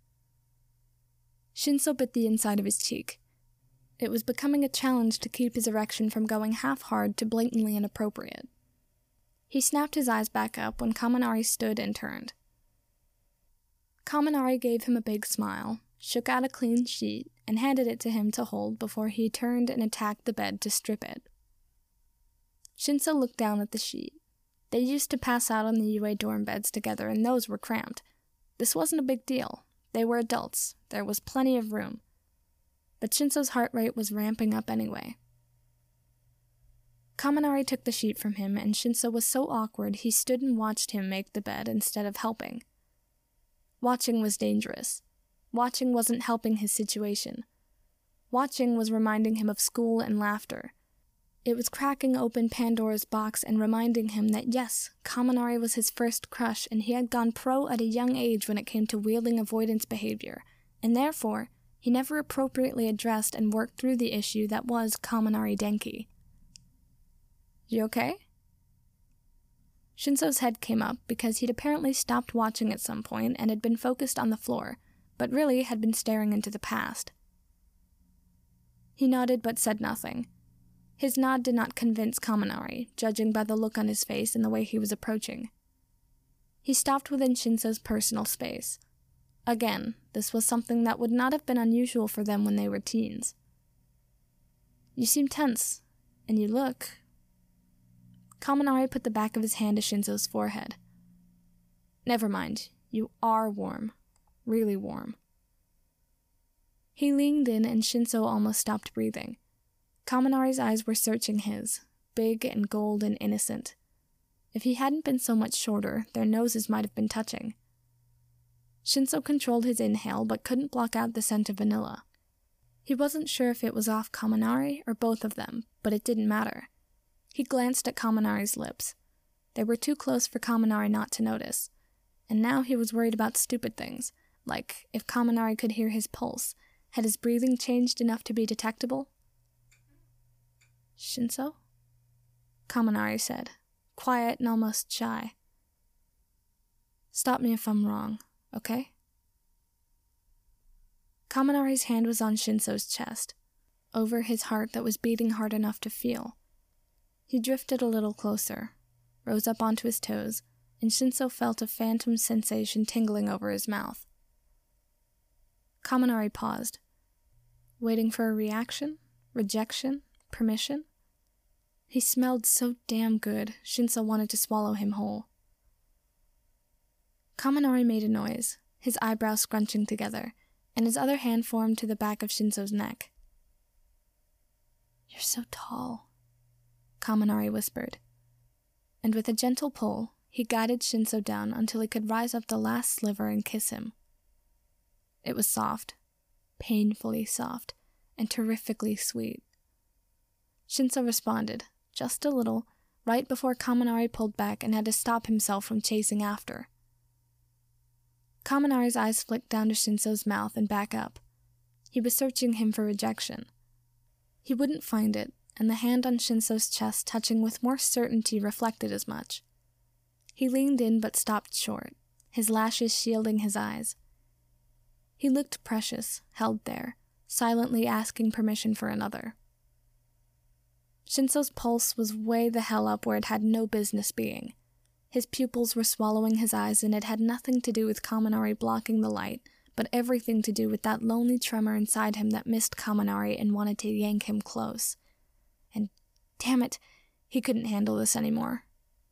Shinso bit the inside of his cheek. It was becoming a challenge to keep his erection from going half-hard to blatantly inappropriate. He snapped his eyes back up when Kaminari stood and turned. Kaminari gave him a big smile, shook out a clean sheet, and handed it to him to hold before he turned and attacked the bed to strip it. Shinso looked down at the sheet. They used to pass out on the U A dorm beds together, and those were cramped. This wasn't a big deal. They were adults. There was plenty of room. But Shinso's heart rate was ramping up anyway. Kaminari took the sheet from him, and Shinso was so awkward he stood and watched him make the bed instead of helping. Watching was dangerous. Watching wasn't helping his situation. Watching was reminding him of school and laughter. It was cracking open Pandora's box and reminding him that yes, Kaminari was his first crush and he had gone pro at a young age when it came to wielding avoidance behavior, and therefore, he never appropriately addressed and worked through the issue that was Kaminari Denki. "You okay?" Shinso's head came up because he'd apparently stopped watching at some point and had been focused on the floor, but really had been staring into the past. He nodded but said nothing. His nod did not convince Kaminari, judging by the look on his face and the way he was approaching. He stopped within Shinso's personal space. Again, this was something that would not have been unusual for them when they were teens. "You seem tense, and you look..." Kaminari put the back of his hand to Shinso's forehead. "Never mind, you are warm. Really warm." He leaned in and Shinso almost stopped breathing. Kaminari's eyes were searching his, big and gold and innocent. If he hadn't been so much shorter, their noses might have been touching. Shinso controlled his inhale but couldn't block out the scent of vanilla. He wasn't sure if it was off Kaminari or both of them, but it didn't matter. He glanced at Kaminari's lips. They were too close for Kaminari not to notice, and now he was worried about stupid things, like if Kaminari could hear his pulse. Had his breathing changed enough to be detectable? Shinso? Kaminari said, quiet and almost shy. Stop me if I'm wrong, okay? Kaminari's hand was on Shinso's chest, over his heart that was beating hard enough to feel. He drifted a little closer, rose up onto his toes, and Shinso felt a phantom sensation tingling over his mouth. Kaminari paused, waiting for a reaction, rejection, permission. He smelled so damn good, Shinso wanted to swallow him whole. Kaminari made a noise, his eyebrows scrunching together, and his other hand formed to the back of Shinso's neck. You're so tall, Kaminari whispered, and with a gentle pull, he guided Shinso down until he could rise up the last sliver and kiss him. It was soft, painfully soft, and terrifically sweet. Shinso responded, just a little, right before Kaminari pulled back and had to stop himself from chasing after. Kaminari's eyes flicked down to Shinso's mouth and back up. He was searching him for rejection. He wouldn't find it, and the hand on Shinso's chest touching with more certainty reflected as much. He leaned in but stopped short, his lashes shielding his eyes. He looked precious, held there, silently asking permission for another. Shinso's pulse was way the hell up where it had no business being. His pupils were swallowing his eyes, and it had nothing to do with Kaminari blocking the light, but everything to do with that lonely tremor inside him that missed Kaminari and wanted to yank him close. And, damn it, he couldn't handle this anymore.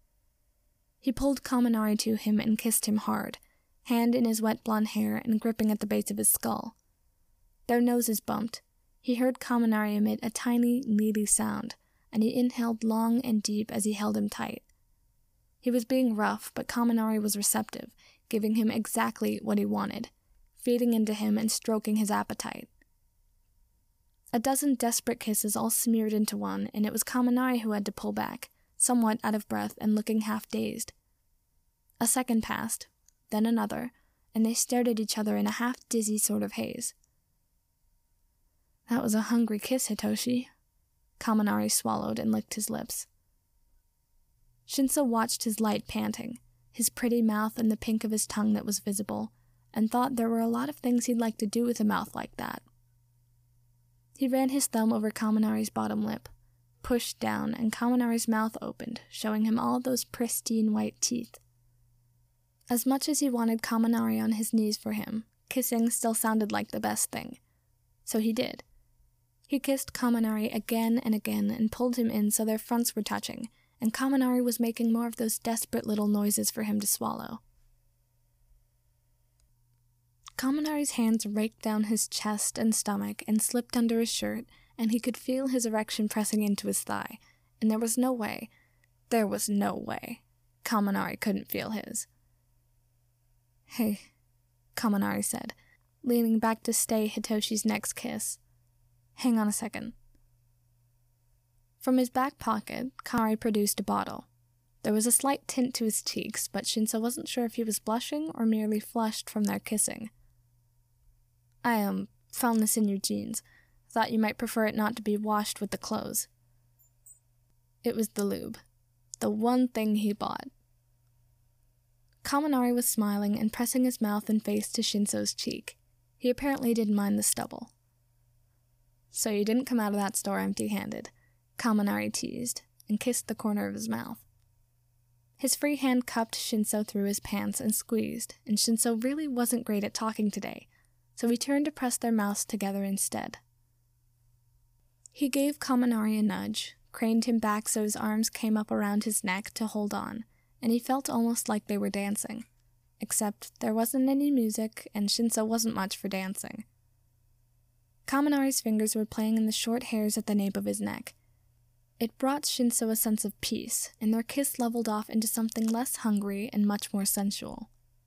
He pulled Kaminari to him and kissed him hard, hand in his wet blonde hair and gripping at the base of his skull. Their noses bumped. He heard Kaminari emit a tiny, needy sound, and he inhaled long and deep as he held him tight. He was being rough, but Kaminari was receptive, giving him exactly what he wanted, feeding into him and stroking his appetite. A dozen desperate kisses all smeared into one, and it was Kaminari who had to pull back, somewhat out of breath and looking half-dazed. A second passed, then another, and they stared at each other in a half-dizzy sort of haze. That was a hungry kiss, Hitoshi. Kaminari swallowed and licked his lips. Shinso watched his light panting, his pretty mouth and the pink of his tongue that was visible, and thought there were a lot of things he'd like to do with a mouth like that. He ran his thumb over Kaminari's bottom lip, pushed down, and Kaminari's mouth opened, showing him all those pristine white teeth. As much as he wanted Kaminari on his knees for him, kissing still sounded like the best thing. So he did. He kissed Kaminari again and again and pulled him in so their fronts were touching, and Kaminari was making more of those desperate little noises for him to swallow. Kaminari's hands raked down his chest and stomach and slipped under his shirt, and he could feel his erection pressing into his thigh, and there was no way, there was no way, Kaminari couldn't feel his. Hey, Kaminari said, leaning back to stay Hitoshi's next kiss. Hang on a second. From his back pocket, Kaminari produced a bottle. There was a slight tint to his cheeks, but Shinso wasn't sure if he was blushing or merely flushed from their kissing. I, um, found this in your jeans. Thought you might prefer it not to be washed with the clothes. It was the lube. The one thing he bought. Kaminari was smiling and pressing his mouth and face to Shinso's cheek. He apparently didn't mind the stubble. So you didn't come out of that store empty-handed, Kaminari teased, and kissed the corner of his mouth. His free hand cupped Shinso through his pants and squeezed, and Shinso really wasn't great at talking today, so he turned to press their mouths together instead. He gave Kaminari a nudge, craned him back so his arms came up around his neck to hold on, and he felt almost like they were dancing, except there wasn't any music, and Shinso wasn't much for dancing. Kaminari's fingers were playing in the short hairs at the nape of his neck, It brought Shinso a sense of peace, and their kiss leveled off into something less hungry and much more sensual.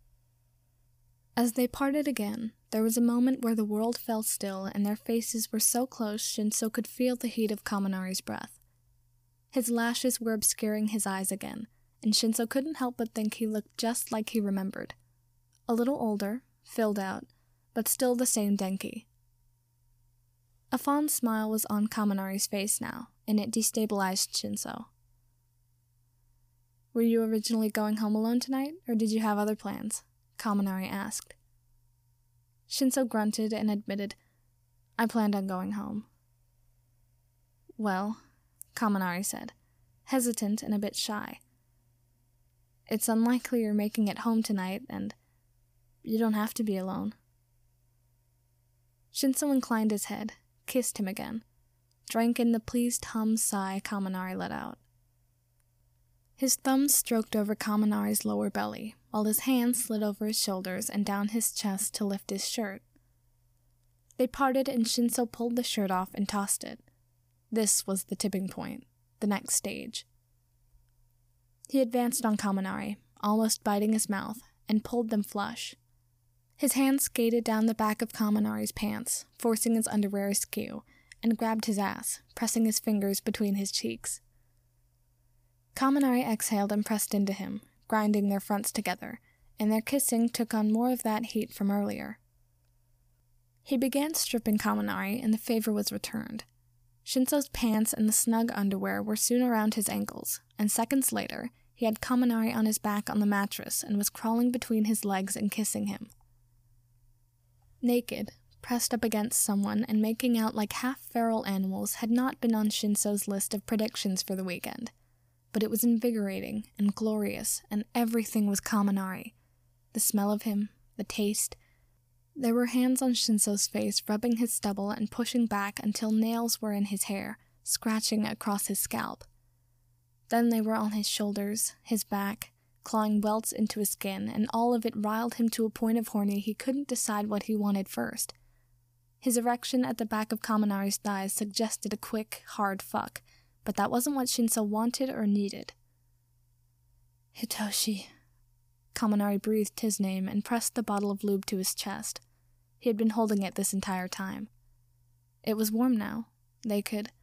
As they parted again, there was a moment where the world fell still and their faces were so close Shinso could feel the heat of Kaminari's breath. His lashes were obscuring his eyes again, and Shinso couldn't help but think he looked just like he remembered. A little older, filled out, but still the same Denki. A fond smile was on Kaminari's face now, and it destabilized Shinso. "Were you originally going home alone tonight, or did you have other plans?" Kaminari asked. Shinso grunted and admitted, "I planned on going home." "Well," Kaminari said, hesitant and a bit shy, "it's unlikely you're making it home tonight, and you don't have to be alone." Shinso inclined his head, kissed him again, drank in the pleased hum sigh Kaminari let out. His thumbs stroked over Kaminari's lower belly, while his hands slid over his shoulders and down his chest to lift his shirt. They parted and Shinso pulled the shirt off and tossed it. This was the tipping point, the next stage. He advanced on Kaminari, almost biting his mouth, and pulled them flush. His hand skated down the back of Kaminari's pants, forcing his underwear askew, and grabbed his ass, pressing his fingers between his cheeks. Kaminari exhaled and pressed into him, grinding their fronts together, and their kissing took on more of that heat from earlier. He began stripping Kaminari, and the favor was returned. Shinso's pants and the snug underwear were soon around his ankles, and seconds later, he had Kaminari on his back on the mattress and was crawling between his legs and kissing him. Naked, pressed up against someone and making out like half-feral animals had not been on Shinso's list of predictions for the weekend. But it was invigorating and glorious, and everything was Kaminari. The smell of him, the taste. There were hands on Shinso's face rubbing his stubble and pushing back until nails were in his hair, scratching across his scalp. Then they were on his shoulders, his back, clawing welts into his skin, and all of it riled him to a point of horny he couldn't decide what he wanted first. His erection at the back of Kaminari's thighs suggested a quick, hard fuck, but that wasn't what Shinso wanted or needed. "Hitoshi." Kaminari breathed his name and pressed the bottle of lube to his chest. He had been holding it this entire time. It was warm now. They could...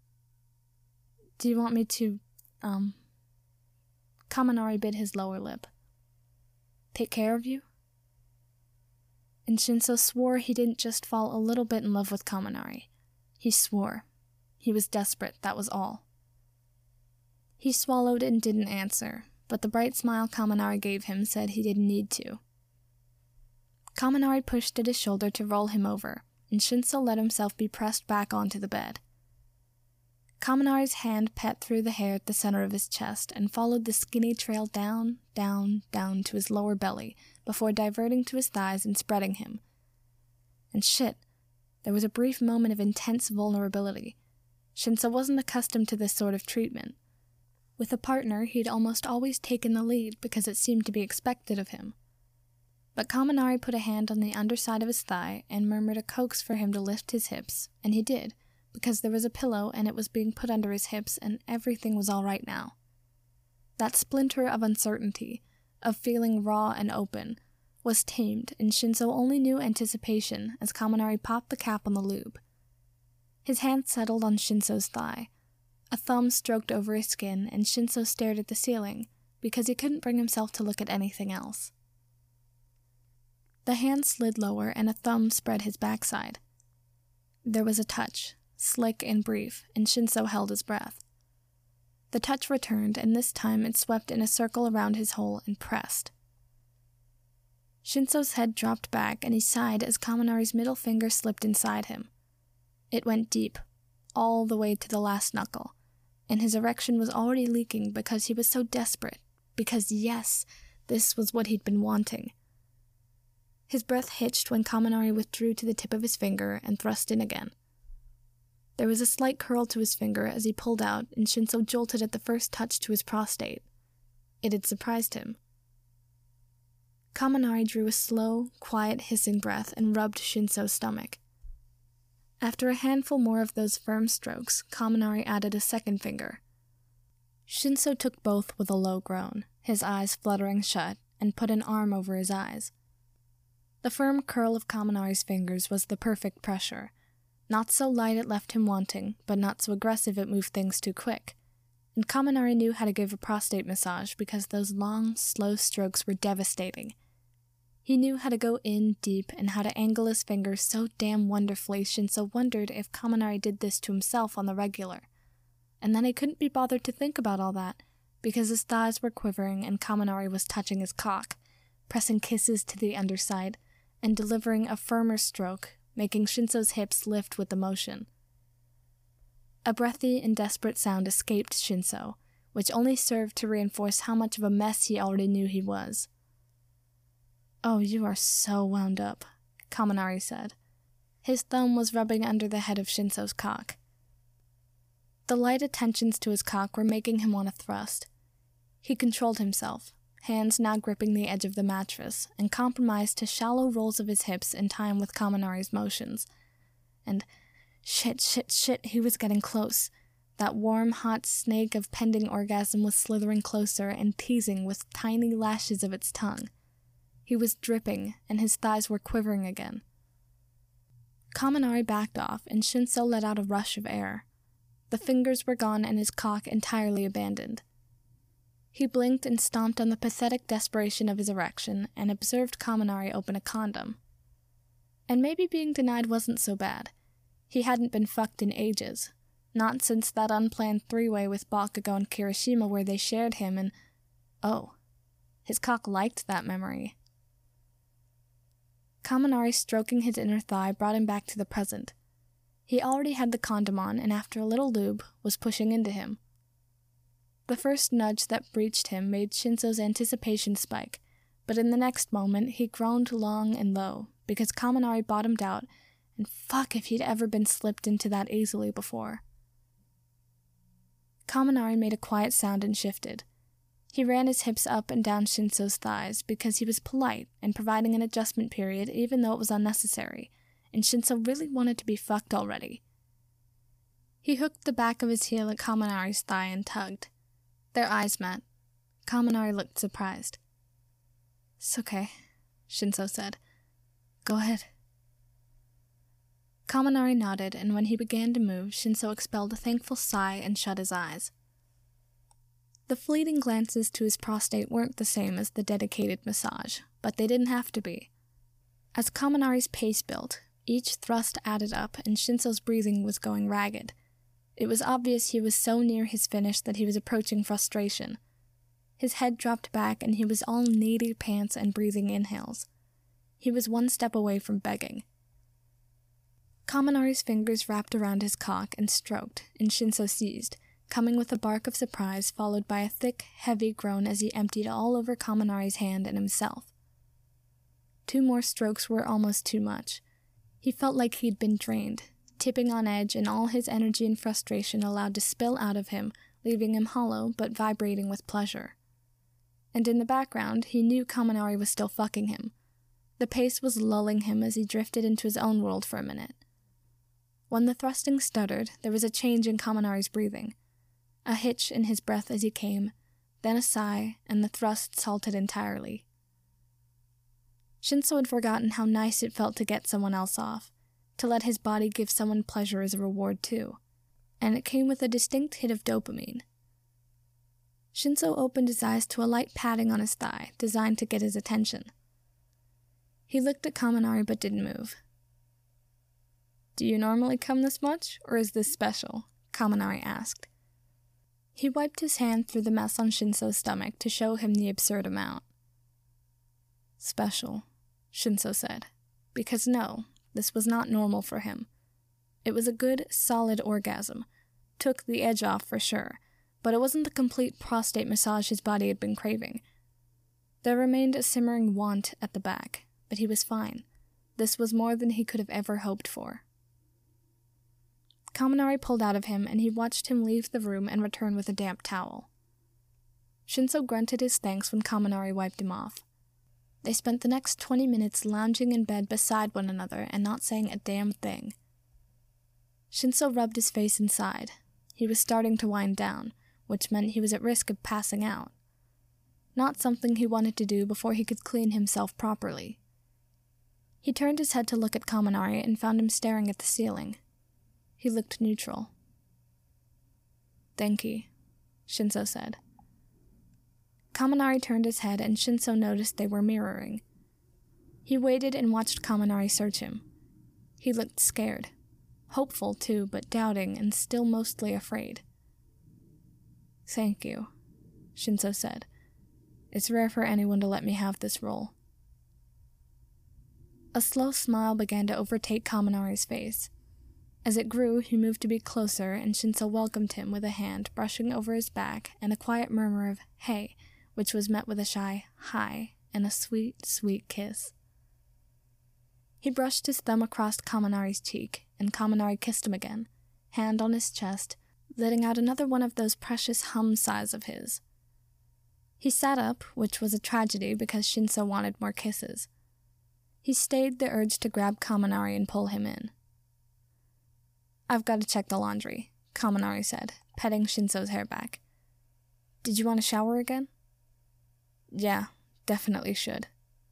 "Do you want me to, um... Kaminari bit his lower lip. "Take care of you?" And Shinso swore he didn't just fall a little bit in love with Kaminari. He swore. He was desperate, that was all. He swallowed and didn't answer, but the bright smile Kaminari gave him said he didn't need to. Kaminari pushed at his shoulder to roll him over, and Shinso let himself be pressed back onto the bed. Kaminari's hand pet through the hair at the center of his chest and followed the skinny trail down, down, down to his lower belly before diverting to his thighs and spreading him. And shit, there was a brief moment of intense vulnerability. Shinso wasn't accustomed to this sort of treatment. With a partner, he'd almost always taken the lead because it seemed to be expected of him. But Kaminari put a hand on the underside of his thigh and murmured a coax for him to lift his hips, and he did, because there was a pillow and it was being put under his hips and everything was all right now. That splinter of uncertainty, of feeling raw and open, was tamed, and Shinso only knew anticipation as Kaminari popped the cap on the lube. His hand settled on Shinso's thigh. A thumb stroked over his skin, and Shinso stared at the ceiling, because he couldn't bring himself to look at anything else. The hand slid lower, and a thumb spread his backside. There was a touch, slick and brief, and Shinso held his breath. The touch returned, and this time it swept in a circle around his hole and pressed. Shinso's head dropped back, and he sighed as Kaminari's middle finger slipped inside him. It went deep, all the way to the last knuckle, and his erection was already leaking because he was so desperate, because yes, this was what he'd been wanting. His breath hitched when Kaminari withdrew to the tip of his finger and thrust in again. There was a slight curl to his finger as he pulled out, and Shinso jolted at the first touch to his prostate. It had surprised him. Kaminari drew a slow, quiet hissing breath and rubbed Shinso's stomach. After a handful more of those firm strokes, Kaminari added a second finger. Shinso took both with a low groan, his eyes fluttering shut, and put an arm over his eyes. The firm curl of Kaminari's fingers was the perfect pressure. Not so light it left him wanting, but not so aggressive it moved things too quick. And Kaminari knew how to give a prostate massage because those long, slow strokes were devastating. He knew how to go in deep and how to angle his fingers so damn wonderfully Shinso wondered if Kaminari did this to himself on the regular. And then he couldn't be bothered to think about all that, because his thighs were quivering and Kaminari was touching his cock, pressing kisses to the underside, and delivering a firmer stroke, making Shinso's hips lift with the motion. A breathy and desperate sound escaped Shinso, which only served to reinforce how much of a mess he already knew he was. "Oh, you are so wound up," Kaminari said. His thumb was rubbing under the head of Shinso's cock. The light attentions to his cock were making him want to thrust. He controlled himself, hands now gripping the edge of the mattress, and compromised to shallow rolls of his hips in time with Kaminari's motions. And shit, shit, shit, he was getting close. That warm, hot snake of pending orgasm was slithering closer and teasing with tiny lashes of its tongue. He was dripping, and his thighs were quivering again. Kaminari backed off, and Shinso let out a rush of air. The fingers were gone and his cock entirely abandoned. He blinked and stomped on the pathetic desperation of his erection and observed Kaminari open a condom. And maybe being denied wasn't so bad. He hadn't been fucked in ages. Not since that unplanned three-way with Bakugo and Kirishima where they shared him and... Oh, his cock liked that memory. Kaminari stroking his inner thigh brought him back to the present. He already had the condom on and after a little lube was pushing into him. The first nudge that breached him made Shinso's anticipation spike, but in the next moment he groaned long and low, because Kaminari bottomed out, and fuck if he'd ever been slipped into that easily before. Kaminari made a quiet sound and shifted. He ran his hips up and down Shinso's thighs because he was polite and providing an adjustment period even though it was unnecessary, and Shinso really wanted to be fucked already. He hooked the back of his heel at Kaminari's thigh and tugged. Their eyes met. Kaminari looked surprised. "It's okay," Shinso said. "Go ahead." Kaminari nodded, and when he began to move, Shinso expelled a thankful sigh and shut his eyes. The fleeting glances to his prostate weren't the same as the dedicated massage, but they didn't have to be. As Kaminari's pace built, each thrust added up, and Shinso's breathing was going ragged. It was obvious he was so near his finish that he was approaching frustration. His head dropped back, and he was all needy pants and breathing inhales. He was one step away from begging. Kaminari's fingers wrapped around his cock and stroked, and Shinso seized, coming with a bark of surprise followed by a thick, heavy groan as he emptied all over Kaminari's hand and himself. Two more strokes were almost too much. He felt like he'd been drained, tipping on edge and all his energy and frustration allowed to spill out of him, leaving him hollow but vibrating with pleasure. And in the background, he knew Kaminari was still fucking him. The pace was lulling him as he drifted into his own world for a minute. When the thrusting stuttered, there was a change in Kaminari's breathing. A hitch in his breath as he came, then a sigh, and the thrusts halted entirely. Shinso had forgotten how nice it felt to get someone else off, to let his body give someone pleasure as a reward too, and it came with a distinct hit of dopamine. Shinso opened his eyes to a light patting on his thigh, designed to get his attention. He looked at Kaminari but didn't move. "Do you normally come this much, or is this special?" Kaminari asked. He wiped his hand through the mess on Shinso's stomach to show him the absurd amount. "Special," Shinso said, because no, this was not normal for him. It was a good, solid orgasm, took the edge off for sure, but it wasn't the complete prostate massage his body had been craving. There remained a simmering want at the back, but he was fine. This was more than he could have ever hoped for. Kaminari pulled out of him, and he watched him leave the room and return with a damp towel. Shinso grunted his thanks when Kaminari wiped him off. They spent the next twenty minutes lounging in bed beside one another and not saying a damn thing. Shinso rubbed his face inside. He was starting to wind down, which meant he was at risk of passing out. Not something he wanted to do before he could clean himself properly. He turned his head to look at Kaminari and found him staring at the ceiling. He looked neutral. "Denki," Shinso said. Kaminari turned his head and Shinso noticed they were mirroring. He waited and watched Kaminari search him. He looked scared. Hopeful, too, but doubting and still mostly afraid. "Thank you," Shinso said. "It's rare for anyone to let me have this role." A slow smile began to overtake Kaminari's face. As it grew, he moved to be closer, and Shinso welcomed him with a hand brushing over his back and a quiet murmur of "hey," which was met with a shy "hi" and a sweet, sweet kiss. He brushed his thumb across Kaminari's cheek, and Kaminari kissed him again, hand on his chest, letting out another one of those precious hum sighs of his. He sat up, which was a tragedy because Shinso wanted more kisses. He stayed the urge to grab Kaminari and pull him in. "I've got to check the laundry," Kaminari said, petting Shinso's hair back. "Did you want to shower again?" "Yeah, definitely should."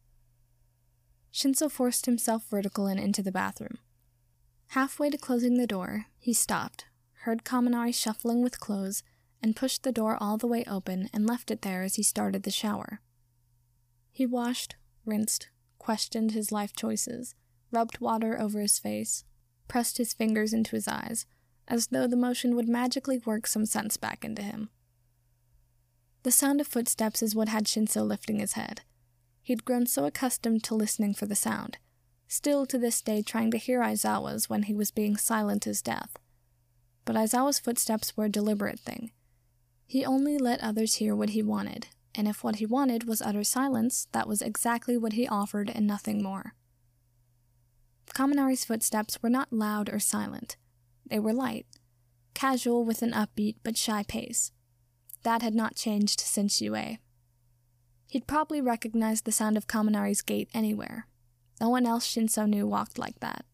Shinso forced himself vertical and into the bathroom. Halfway to closing the door, he stopped, heard Kaminari shuffling with clothes, and pushed the door all the way open and left it there as he started the shower. He washed, rinsed, questioned his life choices, rubbed water over his face, pressed his fingers into his eyes, as though the motion would magically work some sense back into him. The sound of footsteps is what had Shinso lifting his head. He'd grown so accustomed to listening for the sound, still to this day trying to hear Aizawa's when he was being silent as death. But Aizawa's footsteps were a deliberate thing. He only let others hear what he wanted, and if what he wanted was utter silence, that was exactly what he offered and nothing more. Kaminari's footsteps were not loud or silent. They were light, casual with an upbeat but shy pace. That had not changed since Yue. He'd probably recognized the sound of Kaminari's gait anywhere. No one else Shinso knew walked like that.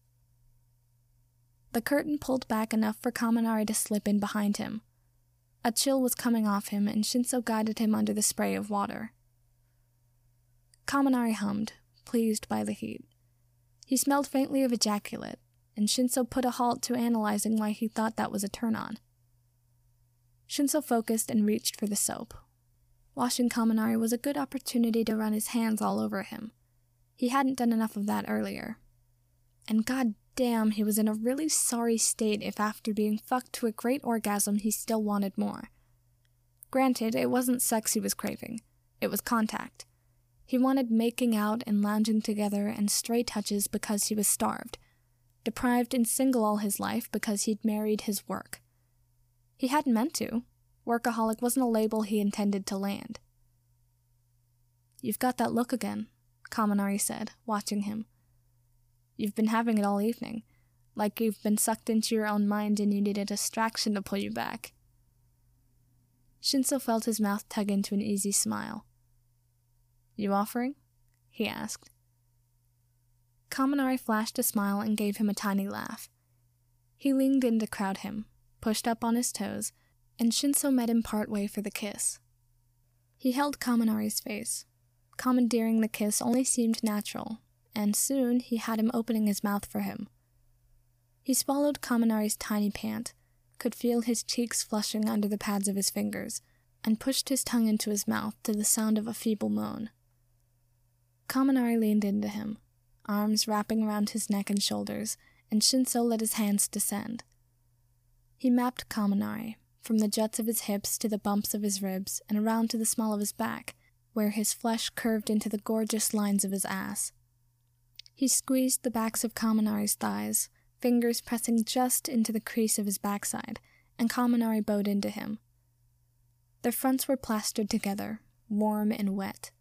The curtain pulled back enough for Kaminari to slip in behind him. A chill was coming off him, and Shinso guided him under the spray of water. Kaminari hummed, pleased by the heat. He smelled faintly of ejaculate, and Shinso put a halt to analyzing why he thought that was a turn-on. Shinso focused and reached for the soap. Washing Kaminari was a good opportunity to run his hands all over him. He hadn't done enough of that earlier. And god damn, he was in a really sorry state if after being fucked to a great orgasm he still wanted more. Granted, it wasn't sex he was craving. It was contact. He wanted making out and lounging together and stray touches because he was starved, deprived and single all his life because he'd married his work. He hadn't meant to. Workaholic wasn't a label he intended to land. "You've got that look again," Kaminari said, watching him. "You've been having it all evening, like you've been sucked into your own mind and you need a distraction to pull you back." Shinso felt his mouth tug into an easy smile. "You offering?" he asked. Kaminari flashed a smile and gave him a tiny laugh. He leaned in to crowd him, pushed up on his toes, and Shinso met him partway for the kiss. He held Kaminari's face. Commandeering the kiss only seemed natural, and soon he had him opening his mouth for him. He swallowed Kaminari's tiny pant, could feel his cheeks flushing under the pads of his fingers, and pushed his tongue into his mouth to the sound of a feeble moan. Kaminari leaned into him, arms wrapping around his neck and shoulders, and Shinso let his hands descend. He mapped Kaminari, from the juts of his hips to the bumps of his ribs and around to the small of his back, where his flesh curved into the gorgeous lines of his ass. He squeezed the backs of Kaminari's thighs, fingers pressing just into the crease of his backside, and Kaminari bowed into him. Their fronts were plastered together, warm and wet.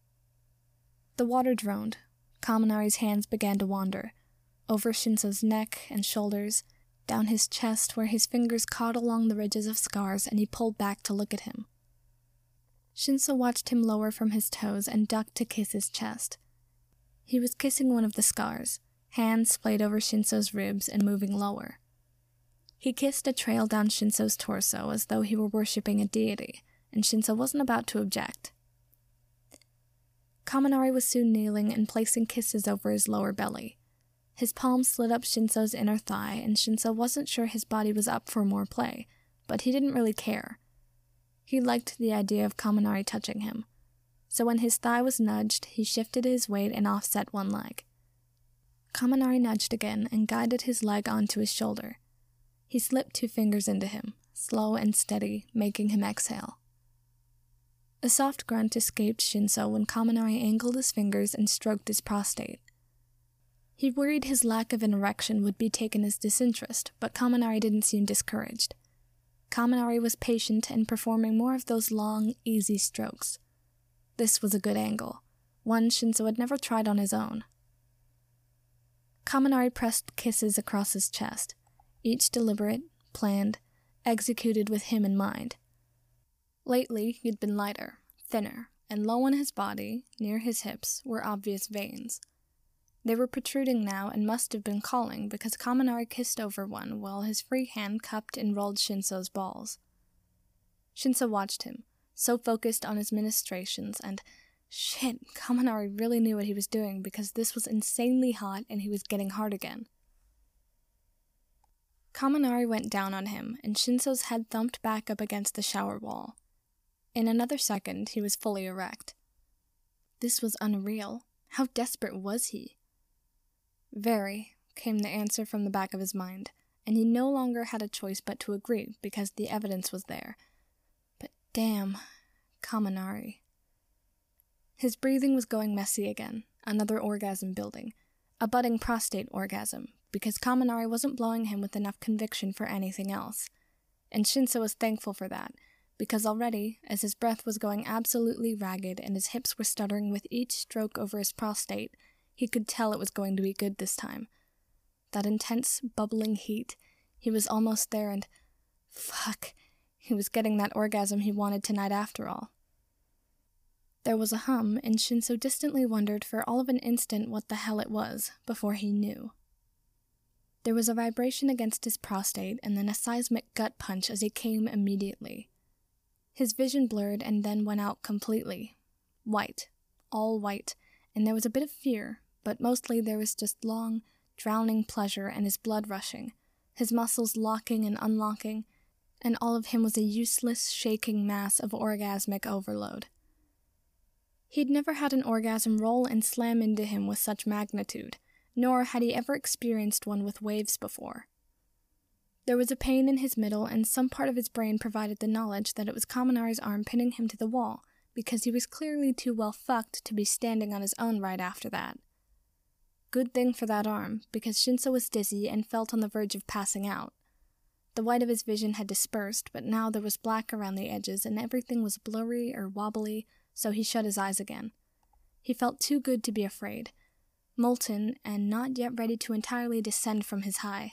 The water droned. Kaminari's hands began to wander, over Shinso's neck and shoulders, down his chest where his fingers caught along the ridges of scars, and he pulled back to look at him. Shinso watched him lower from his toes and ducked to kiss his chest. He was kissing one of the scars, hands splayed over Shinso's ribs and moving lower. He kissed a trail down Shinso's torso as though he were worshipping a deity, and Shinso wasn't about to object. Kaminari was soon kneeling and placing kisses over his lower belly. His palm slid up Shinso's inner thigh, and Shinso wasn't sure his body was up for more play, but he didn't really care. He liked the idea of Kaminari touching him, so when his thigh was nudged, he shifted his weight and offset one leg. Kaminari nudged again and guided his leg onto his shoulder. He slipped two fingers into him, slow and steady, making him exhale. A soft grunt escaped Shinso when Kaminari angled his fingers and stroked his prostate. He worried his lack of an erection would be taken as disinterest, but Kaminari didn't seem discouraged. Kaminari was patient and performing more of those long, easy strokes. This was a good angle, one Shinso had never tried on his own. Kaminari pressed kisses across his chest, each deliberate, planned, executed with him in mind. Lately, he'd been lighter, thinner, and low on his body, near his hips, were obvious veins. They were protruding now and must have been calling because Kaminari kissed over one while his free hand cupped and rolled Shinso's balls. Shinso watched him, so focused on his ministrations, and shit, Kaminari really knew what he was doing because this was insanely hot and he was getting hard again. Kaminari went down on him, and Shinso's head thumped back up against the shower wall. In another second, he was fully erect. This was unreal. How desperate was he? Very, came the answer from the back of his mind, and he no longer had a choice but to agree because the evidence was there. But damn, Kaminari. His breathing was going messy again, another orgasm building, a budding prostate orgasm, because Kaminari wasn't blowing him with enough conviction for anything else. And Shinso was thankful for that, because already, as his breath was going absolutely ragged and his hips were stuttering with each stroke over his prostate, he could tell it was going to be good this time. That intense, bubbling heat, he was almost there and... fuck, he was getting that orgasm he wanted tonight after all. There was a hum, and Shinso distantly wondered for all of an instant what the hell it was, before he knew. There was a vibration against his prostate, and then a seismic gut punch as he came immediately. His vision blurred and then went out completely. White. All white. And there was a bit of fear, but mostly there was just long, drowning pleasure and his blood rushing, his muscles locking and unlocking, and all of him was a useless, shaking mass of orgasmic overload. He'd never had an orgasm roll and slam into him with such magnitude, nor had he ever experienced one with waves before. There was a pain in his middle, and some part of his brain provided the knowledge that it was Kaminari's arm pinning him to the wall, because he was clearly too well fucked to be standing on his own right after that. Good thing for that arm, because Shinso was dizzy and felt on the verge of passing out. The white of his vision had dispersed, but now there was black around the edges, and everything was blurry or wobbly, so he shut his eyes again. He felt too good to be afraid, molten and not yet ready to entirely descend from his high.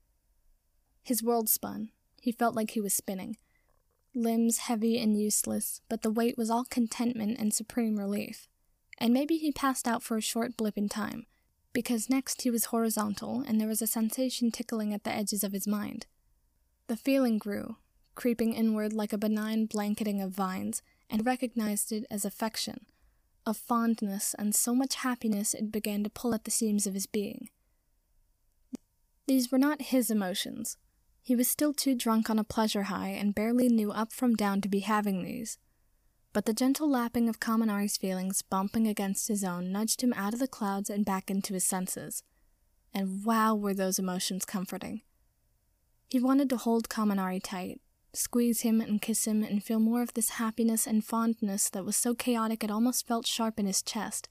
His world spun. He felt like he was spinning. Limbs heavy and useless, but the weight was all contentment and supreme relief. And maybe he passed out for a short blip in time, because next he was horizontal and there was a sensation tickling at the edges of his mind. The feeling grew, creeping inward like a benign blanketing of vines, and recognized it as affection, of fondness and so much happiness it began to pull at the seams of his being. These were not his emotions. He was still too drunk on a pleasure high and barely knew up from down to be having these. But the gentle lapping of Kaminari's feelings bumping against his own nudged him out of the clouds and back into his senses. And wow, were those emotions comforting. He wanted to hold Kaminari tight, squeeze him and kiss him and feel more of this happiness and fondness that was so chaotic it almost felt sharp in his chest.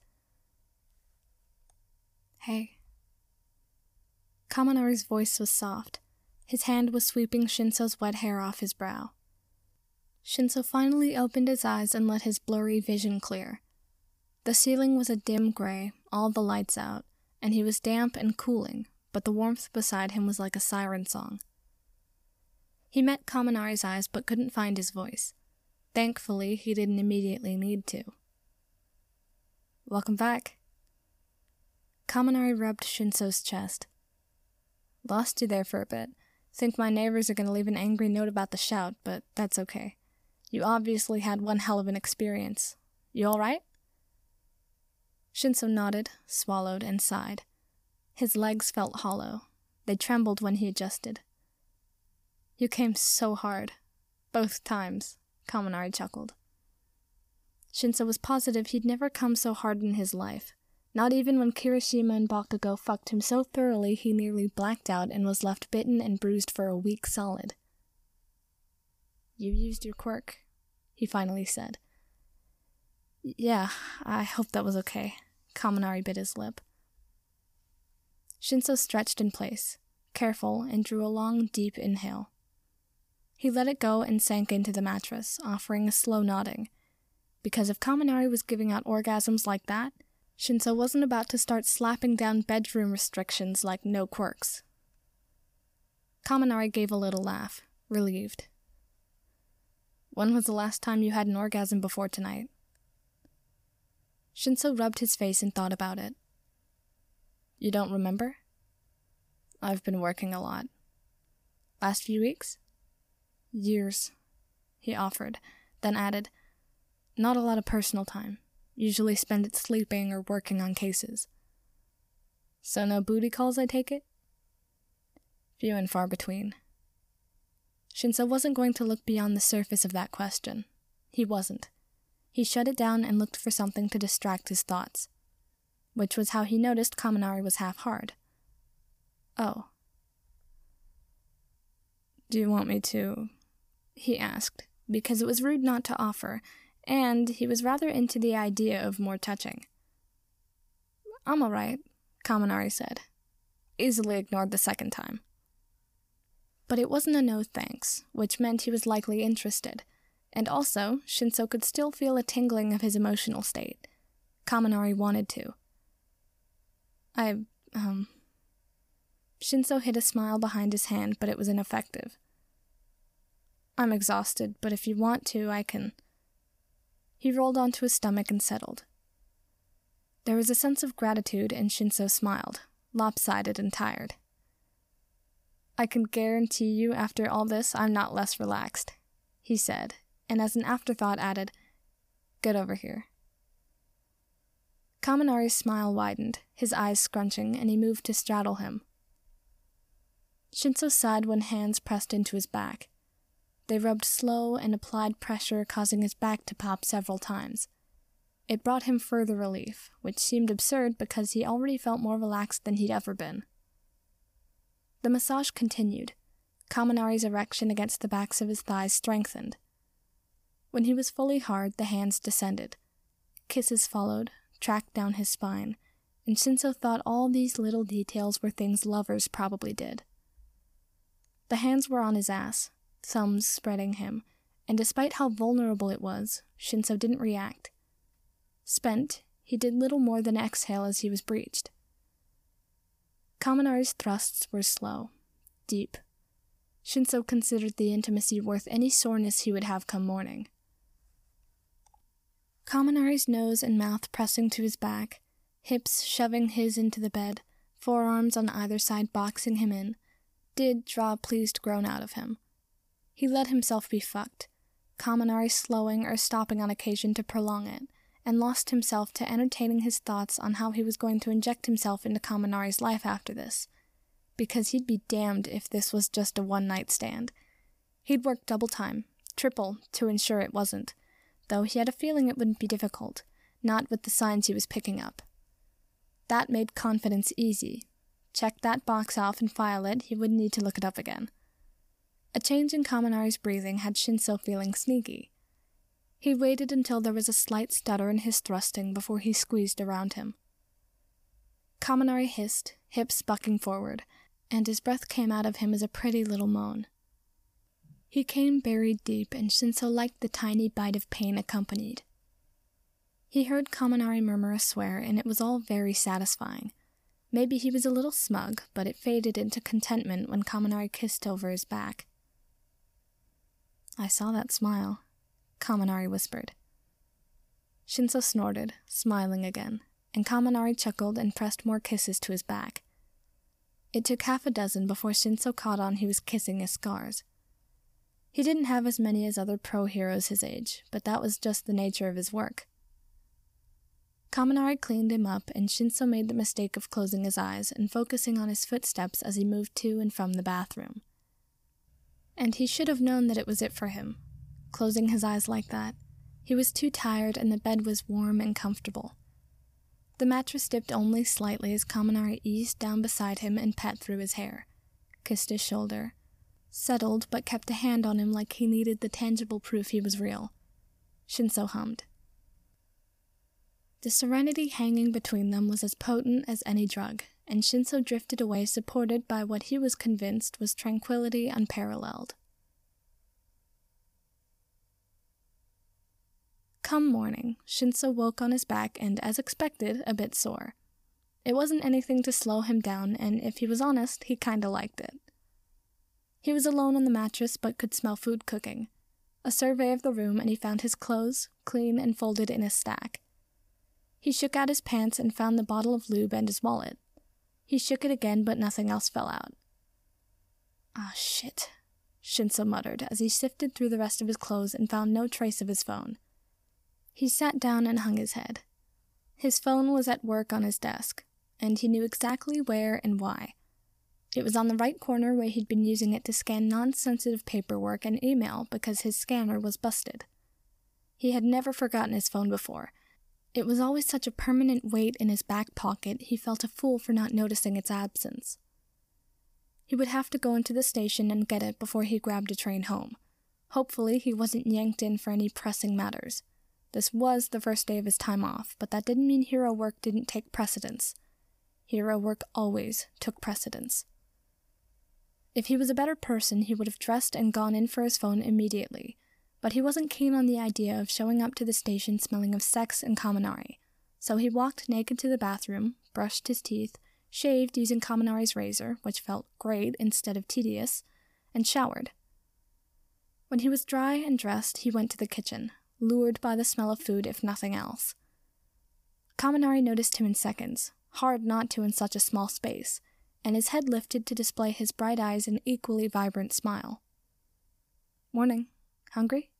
Hey. Kaminari's voice was soft. His hand was sweeping Shinso's wet hair off his brow. Shinso finally opened his eyes and let his blurry vision clear. The ceiling was a dim gray, all the lights out, and he was damp and cooling, but the warmth beside him was like a siren song. He met Kaminari's eyes but couldn't find his voice. Thankfully, he didn't immediately need to. Welcome back. Kaminari rubbed Shinso's chest. Lost you there for a bit. Think my neighbors are gonna leave an angry note about the shout, but that's okay. You obviously had one hell of an experience. You alright? Shinso nodded, swallowed, and sighed. His legs felt hollow. They trembled when he adjusted. You came so hard. Both times, Kaminari chuckled. Shinso was positive he'd never come so hard in his life. Not even when Kirishima and Bakugo fucked him so thoroughly he nearly blacked out and was left bitten and bruised for a week solid. You used your quirk, he finally said. Yeah, I hope that was okay. Kaminari bit his lip. Shinso stretched in place, careful, and drew a long, deep inhale. He let it go and sank into the mattress, offering a slow nodding. Because if Kaminari was giving out orgasms like that, Shinso wasn't about to start slapping down bedroom restrictions like no quirks. Kaminari gave a little laugh, relieved. When was the last time you had an orgasm before tonight? Shinso rubbed his face and thought about it. You don't remember? I've been working a lot. Last few weeks? Years, he offered, then added, not a lot of personal time. Usually spend it sleeping or working on cases. So no booty calls, I take it? Few and far between. Shinso wasn't going to look beyond the surface of that question. He wasn't. He shut it down and looked for something to distract his thoughts. Which was how he noticed Kaminari was half hard. Oh. Do you want me to? He asked, because it was rude not to offer, and he was rather into the idea of more touching. I'm alright, Kaminari said. Easily ignored the second time. But it wasn't a no thanks, which meant he was likely interested, and also, Shinso could still feel a tingling of his emotional state. Kaminari wanted to. I, um... Shinso hid a smile behind his hand, but it was ineffective. I'm exhausted, but if you want to, I can... He rolled onto his stomach and settled. There was a sense of gratitude, and Shinso smiled, lopsided and tired. I can guarantee you after all this I'm not less relaxed, he said, and as an afterthought added, Get over here. Kaminari's smile widened, his eyes scrunching, and he moved to straddle him. Shinso sighed when hands pressed into his back. They rubbed slow and applied pressure, causing his back to pop several times. It brought him further relief, which seemed absurd because he already felt more relaxed than he'd ever been. The massage continued. Kaminari's erection against the backs of his thighs strengthened. When he was fully hard, the hands descended. Kisses followed, tracked down his spine, and Shinso thought all these little details were things lovers probably did. The hands were on his ass, thumbs spreading him, and despite how vulnerable it was, Shinso didn't react. Spent, he did little more than exhale as he was breached. Kaminari's thrusts were slow, deep. Shinso considered the intimacy worth any soreness he would have come morning. Kaminari's nose and mouth pressing to his back, hips shoving his into the bed, forearms on either side boxing him in, did draw a pleased groan out of him. He let himself be fucked, Kaminari slowing or stopping on occasion to prolong it, and lost himself to entertaining his thoughts on how he was going to inject himself into Kaminari's life after this, because he'd be damned if this was just a one-night stand. He'd work double time, triple, to ensure it wasn't, though he had a feeling it wouldn't be difficult, not with the signs he was picking up. That made confidence easy. Check that box off and file it, he wouldn't need to look it up again. A change in Kaminari's breathing had Shinso feeling sneaky. He waited until there was a slight stutter in his thrusting before he squeezed around him. Kaminari hissed, hips bucking forward, and his breath came out of him as a pretty little moan. He came buried deep, and Shinso liked the tiny bite of pain accompanied. He heard Kaminari murmur a swear, and it was all very satisfying. Maybe he was a little smug, but it faded into contentment when Kaminari kissed over his back. I saw that smile, Kaminari whispered. Shinso snorted, smiling again, and Kaminari chuckled and pressed more kisses to his back. It took half a dozen before Shinso caught on he was kissing his scars. He didn't have as many as other pro heroes his age, but that was just the nature of his work. Kaminari cleaned him up, and Shinso made the mistake of closing his eyes and focusing on his footsteps as he moved to and from the bathroom. And he should have known that it was it for him, closing his eyes like that. He was too tired, and the bed was warm and comfortable. The mattress dipped only slightly as Kaminari eased down beside him and pet through his hair, kissed his shoulder, settled but kept a hand on him like he needed the tangible proof he was real. Shinso hummed. The serenity hanging between them was as potent as any drug, and Shinso drifted away supported by what he was convinced was tranquility unparalleled. Come morning, Shinso woke on his back and, as expected, a bit sore. It wasn't anything to slow him down, and if he was honest, he kinda liked it. He was alone on the mattress but could smell food cooking. A survey of the room and he found his clothes, clean and folded in a stack. He shook out his pants and found the bottle of lube and his wallet. He shook it again, but nothing else fell out. Ah, shit, Shinso muttered as he sifted through the rest of his clothes and found no trace of his phone. He sat down and hung his head. His phone was at work on his desk, and he knew exactly where and why. It was on the right corner where he'd been using it to scan non-sensitive paperwork and email because his scanner was busted. He had never forgotten his phone before. It was always such a permanent weight in his back pocket, he felt a fool for not noticing its absence. He would have to go into the station and get it before he grabbed a train home. Hopefully he wasn't yanked in for any pressing matters. This was the first day of his time off, but that didn't mean hero work didn't take precedence. Hero work always took precedence. If he was a better person, he would have dressed and gone in for his phone immediately, but he wasn't keen on the idea of showing up to the station smelling of sex and Kaminari, so he walked naked to the bathroom, brushed his teeth, shaved using Kaminari's razor, which felt great instead of tedious, and showered. When he was dry and dressed, he went to the kitchen, lured by the smell of food if nothing else. Kaminari noticed him in seconds, hard not to in such a small space, and his head lifted to display his bright eyes and equally vibrant smile. Morning. Hungry?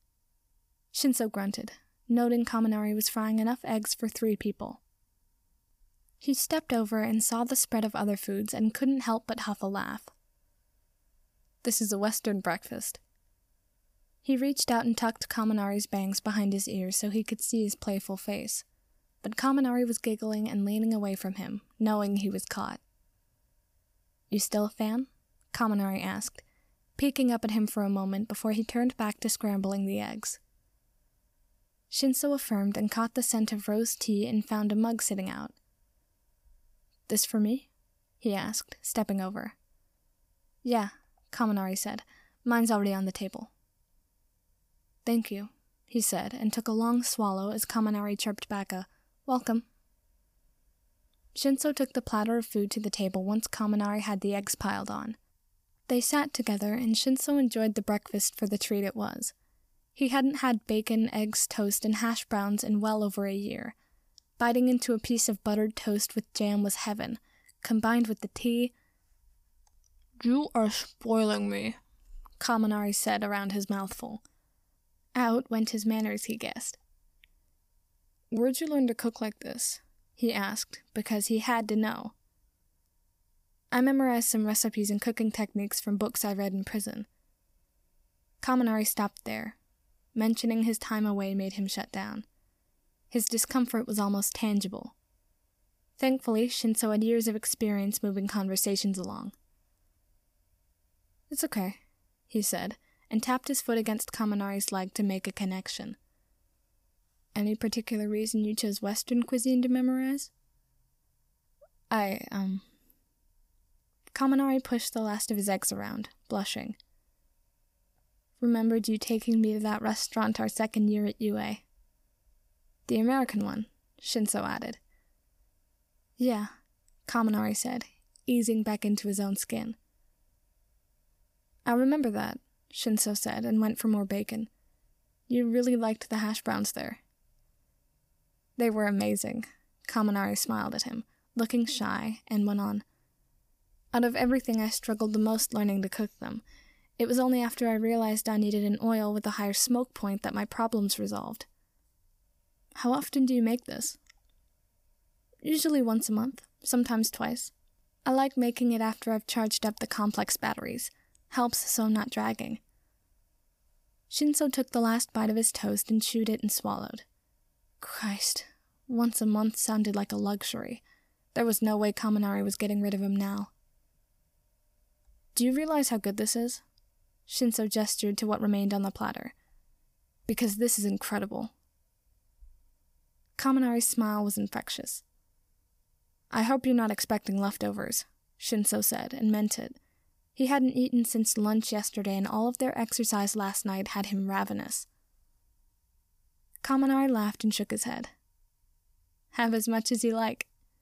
Shinso grunted, noting Kaminari was frying enough eggs for three people. He stepped over and saw the spread of other foods and couldn't help but huff a laugh. This is a Western breakfast. He reached out and tucked Kaminari's bangs behind his ears so he could see his playful face, but Kaminari was giggling and leaning away from him, knowing he was caught. You still a fan? Kaminari asked, peeking up at him for a moment before he turned back to scrambling the eggs. Shinso affirmed and caught the scent of rose tea and found a mug sitting out. This for me? He asked, stepping over. Yeah, Kaminari said. Mine's already on the table. Thank you, he said, and took a long swallow as Kaminari chirped back a, welcome. Shinso took the platter of food to the table once Kaminari had the eggs piled on. They sat together, and Shinso enjoyed the breakfast for the treat it was. He hadn't had bacon, eggs, toast, and hash browns in well over a year. Biting into a piece of buttered toast with jam was heaven, combined with the tea. You are spoiling me, Kaminari said around his mouthful. Out went his manners, he guessed. Where'd you learn to cook like this? He asked, because he had to know. I memorized some recipes and cooking techniques from books I read in prison. Kaminari stopped there. Mentioning his time away made him shut down. His discomfort was almost tangible. Thankfully, Shinso had years of experience moving conversations along. It's okay, he said, and tapped his foot against Kaminari's leg to make a connection. Any particular reason you chose Western cuisine to memorize? I, um... Kaminari pushed the last of his eggs around, blushing. Remembered you taking me to that restaurant our second year at U A. The American one, Shinso added. Yeah, Kaminari said, easing back into his own skin. I remember that, Shinso said, and went for more bacon. You really liked the hash browns there. They were amazing. Kaminari smiled at him, looking shy, and went on. Out of everything, I struggled the most learning to cook them. It was only after I realized I needed an oil with a higher smoke point that my problems resolved. How often do you make this? Usually once a month, sometimes twice. I like making it after I've charged up the complex batteries. Helps so I'm not dragging. Shinso took the last bite of his toast and chewed it and swallowed. Christ, once a month sounded like a luxury. There was no way Kaminari was getting rid of him now. Do you realize how good this is? Shinso gestured to what remained on the platter. Because this is incredible. Kaminari's smile was infectious. I hope you're not expecting leftovers, Shinso said, and meant it. He hadn't eaten since lunch yesterday, and all of their exercise last night had him ravenous. Kaminari laughed and shook his head. Have as much as you like.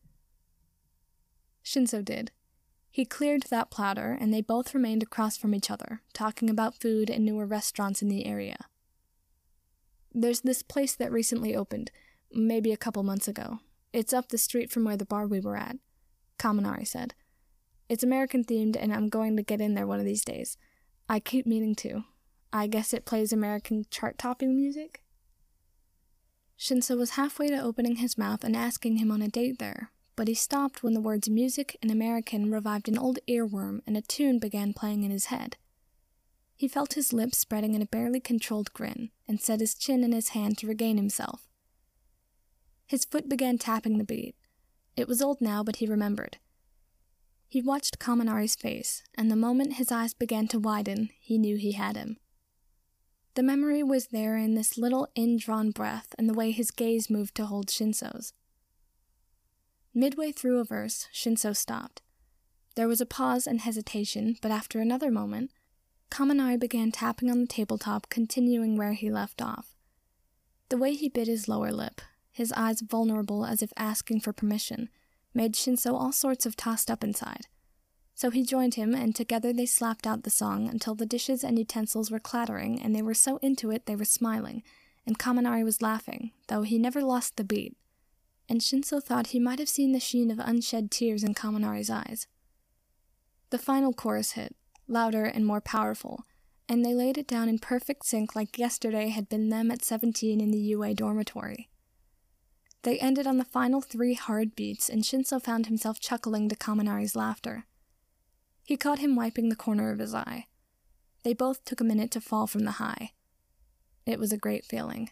Shinso did. He cleared that platter, and they both remained across from each other, talking about food and newer restaurants in the area. There's this place that recently opened, maybe a couple months ago. It's up the street from where the bar we were at, Kaminari said. It's American-themed, and I'm going to get in there one of these days. I keep meaning to. I guess it plays American chart-topping music? Shinso was halfway to opening his mouth and asking him on a date there, but he stopped when the words music and American revived an old earworm and a tune began playing in his head. He felt his lips spreading in a barely controlled grin and set his chin in his hand to regain himself. His foot began tapping the beat. It was old now, but he remembered. He watched Kaminari's face, and the moment his eyes began to widen, he knew he had him. The memory was there in this little in-drawn breath and the way his gaze moved to hold Shinso's. Midway through a verse, Shinso stopped. There was a pause and hesitation, but after another moment, Kaminari began tapping on the tabletop, continuing where he left off. The way he bit his lower lip, his eyes vulnerable as if asking for permission, made Shinso all sorts of tossed up inside. So he joined him, and together they slapped out the song until the dishes and utensils were clattering, and they were so into it they were smiling, and Kaminari was laughing, though he never lost the beat, and Shinso thought he might have seen the sheen of unshed tears in Kaminari's eyes. The final chorus hit, louder and more powerful, and they laid it down in perfect sync like yesterday had been them at seventeen in the U A dormitory. They ended on the final three hard beats, and Shinso found himself chuckling to Kaminari's laughter. He caught him wiping the corner of his eye. They both took a minute to fall from the high. It was a great feeling.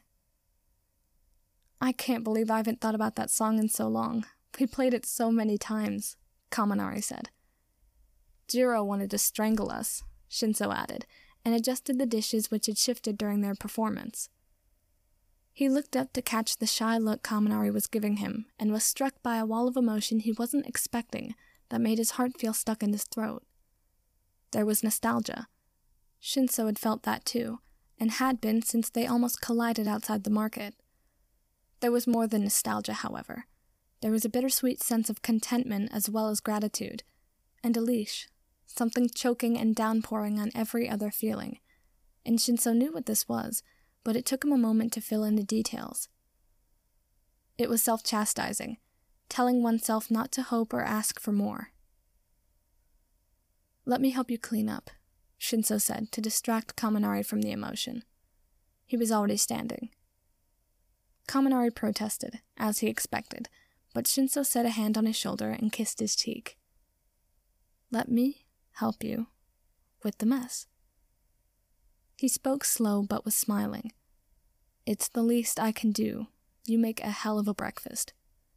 I can't believe I haven't thought about that song in so long. We played it so many times, Kaminari said. Jiro wanted to strangle us, Shinso added, and adjusted the dishes which had shifted during their performance. He looked up to catch the shy look Kaminari was giving him, and was struck by a wall of emotion he wasn't expecting that made his heart feel stuck in his throat. There was nostalgia. Shinso had felt that too, and had been since they almost collided outside the market. There was more than nostalgia, however. There was a bittersweet sense of contentment as well as gratitude, and a leash, something choking and downpouring on every other feeling, and Shinso knew what this was, but it took him a moment to fill in the details. It was self-chastising, telling oneself not to hope or ask for more. Let me help you clean up, Shinso said to distract Kaminari from the emotion. He was already standing. Kaminari protested, as he expected, but Shinso set a hand on his shoulder and kissed his cheek. Let me help you with the mess. He spoke slow but was smiling. It's the least I can do. You make a hell of a breakfast.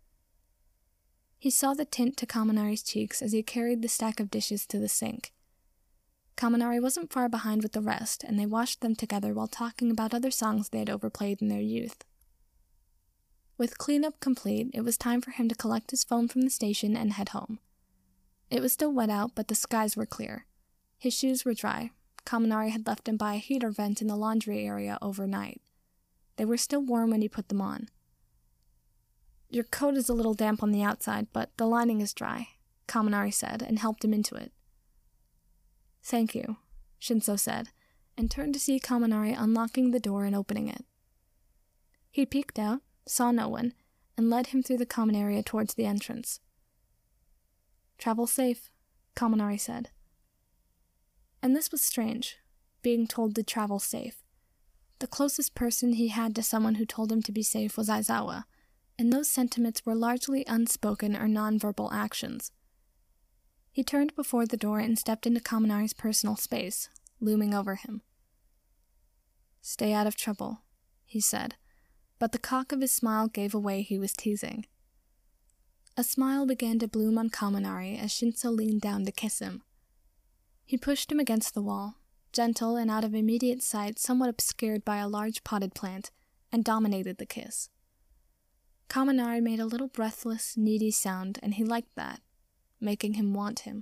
He saw the tint to Kaminari's cheeks as he carried the stack of dishes to the sink. Kaminari wasn't far behind with the rest, and they washed them together while talking about other songs they had overplayed in their youth. With cleanup complete, it was time for him to collect his phone from the station and head home. It was still wet out, but the skies were clear. His shoes were dry. Kaminari had left them by a heater vent in the laundry area overnight. They were still warm when he put them on. Your coat is a little damp on the outside, but the lining is dry, Kaminari said, and helped him into it. Thank you, Shinso said, and turned to see Kaminari unlocking the door and opening it. He peeked out, saw no one, and led him through the common area towards the entrance. Travel safe, Kaminari said. And this was strange, being told to travel safe. The closest person he had to someone who told him to be safe was Aizawa, and those sentiments were largely unspoken or nonverbal actions. He turned before the door and stepped into Kaminari's personal space, looming over him. "Stay out of trouble," he said, but the cock of his smile gave away he was teasing. A smile began to bloom on Kaminari as Shinso leaned down to kiss him. He pushed him against the wall, gentle and out of immediate sight, somewhat obscured by a large potted plant, and dominated the kiss. Kaminari made a little breathless, needy sound, and he liked that, making him want him.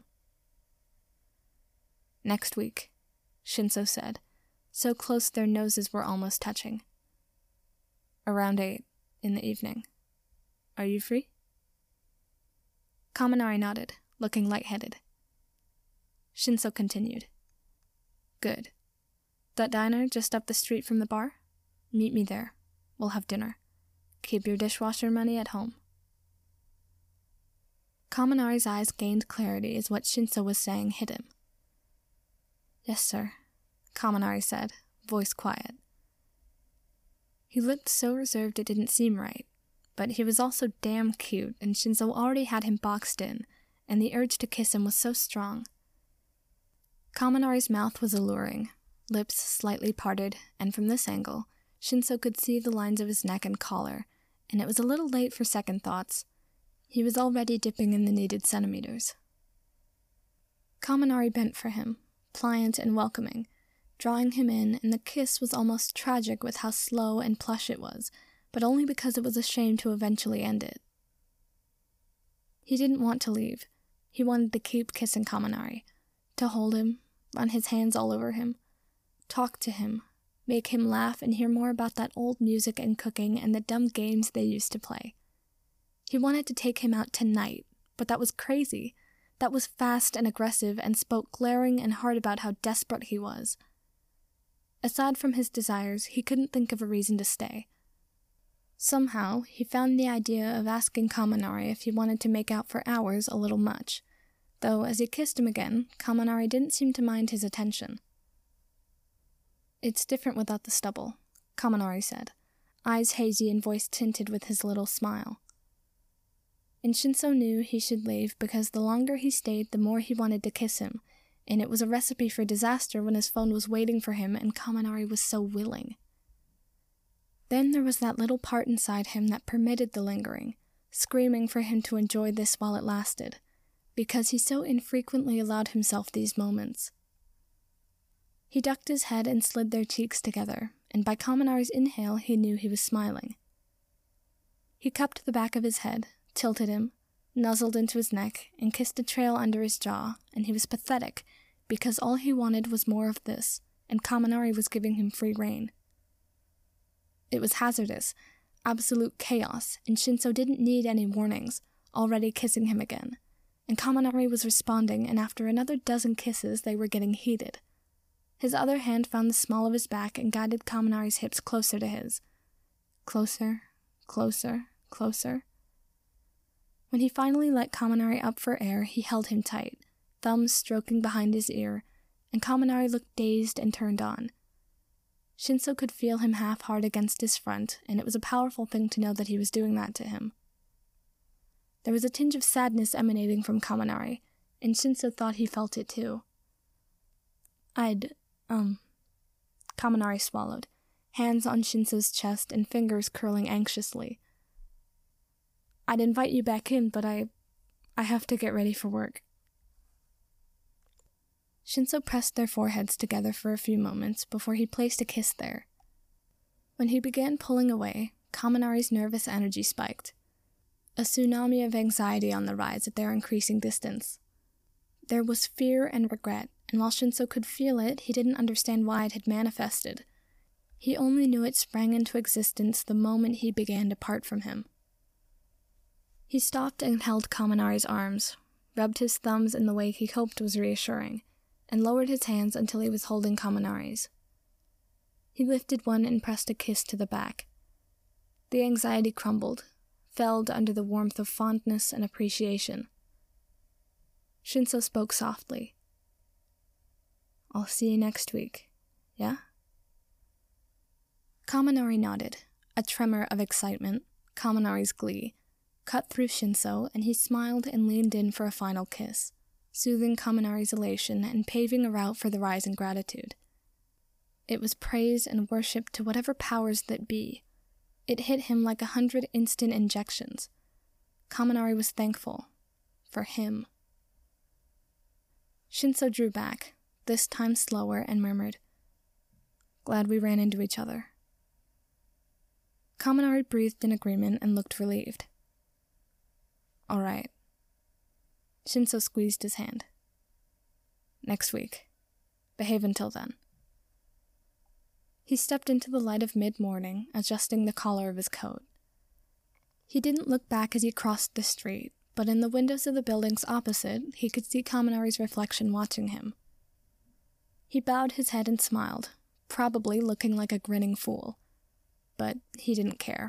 "Next week," Shinso said, so close their noses were almost touching. "Around eight, in the evening. Are you free?" Kaminari nodded, looking lightheaded. Shinso continued. "Good. That diner just up the street from the bar? Meet me there. We'll have dinner. Keep your dishwasher money at home." Kaminari's eyes gained clarity as what Shinso was saying hit him. "Yes, sir," Kaminari said, voice quiet. He looked so reserved it didn't seem right, but he was also damn cute, and Shinso already had him boxed in, and the urge to kiss him was so strong. Kaminari's mouth was alluring, lips slightly parted, and from this angle, Shinso could see the lines of his neck and collar, and it was a little late for second thoughts. He was already dipping in the needed centimeters. Kaminari bent for him, pliant and welcoming, drawing him in, and the kiss was almost tragic with how slow and plush it was, but only because it was a shame to eventually end it. He didn't want to leave. He wanted to keep kissing Kaminari, to hold him, run his hands all over him, talk to him, make him laugh and hear more about that old music and cooking and the dumb games they used to play. He wanted to take him out tonight, but that was crazy. That was fast and aggressive and spoke glaring and hard about how desperate he was. Aside from his desires, he couldn't think of a reason to stay. Somehow, he found the idea of asking Kaminari if he wanted to make out for hours a little much, though as he kissed him again, Kaminari didn't seem to mind his attention. "It's different without the stubble," Kaminari said, eyes hazy and voice tinted with his little smile. And Shinso knew he should leave because the longer he stayed, the more he wanted to kiss him, and it was a recipe for disaster when his phone was waiting for him and Kaminari was so willing. Then there was that little part inside him that permitted the lingering, screaming for him to enjoy this while it lasted, because he so infrequently allowed himself these moments. He ducked his head and slid their cheeks together, and by Kaminari's inhale he knew he was smiling. He cupped the back of his head, tilted him, nuzzled into his neck, and kissed a trail under his jaw, and he was pathetic, because all he wanted was more of this, and Kaminari was giving him free rein. It was hazardous, absolute chaos, and Shinso didn't need any warnings, already kissing him again, and Kaminari was responding, and after another dozen kisses they were getting heated. His other hand found the small of his back and guided Kaminari's hips closer to his. Closer, closer, closer. When he finally let Kaminari up for air, he held him tight, thumbs stroking behind his ear, and Kaminari looked dazed and turned on. Shinso could feel him half hard against his front, and it was a powerful thing to know that he was doing that to him. There was a tinge of sadness emanating from Kaminari, and Shinso thought he felt it too. I'd, um... Kaminari swallowed, hands on Shinso's chest and fingers curling anxiously. I'd invite you back in, but I... I have to get ready for work. Shinso pressed their foreheads together for a few moments before he placed a kiss there. When he began pulling away, Kaminari's nervous energy spiked. A tsunami of anxiety on the rise at their increasing distance. There was fear and regret, and while Shinso could feel it, he didn't understand why it had manifested. He only knew it sprang into existence the moment he began to part from him. He stopped and held Kaminari's arms, rubbed his thumbs in the way he hoped was reassuring, and lowered his hands until he was holding Kaminari's. He lifted one and pressed a kiss to the back. The anxiety crumbled, felled under the warmth of fondness and appreciation. Shinso spoke softly. I'll see you next week, yeah? Kaminari nodded. A tremor of excitement, Kaminari's glee, cut through Shinso, and he smiled and leaned in for a final kiss, soothing Kaminari's elation and paving a route for the rise in gratitude. It was praise and worship to whatever powers that be. It hit him like a hundred instant injections. Kaminari was thankful. For him. Shinso drew back, this time slower, and murmured, "Glad we ran into each other." Kaminari breathed in agreement and looked relieved. "All right." Shinso squeezed his hand. "Next week. Behave until then." He stepped into the light of mid-morning, adjusting the collar of his coat. He didn't look back as he crossed the street, but in the windows of the buildings opposite, he could see Kaminari's reflection watching him. He bowed his head and smiled, probably looking like a grinning fool, but he didn't care.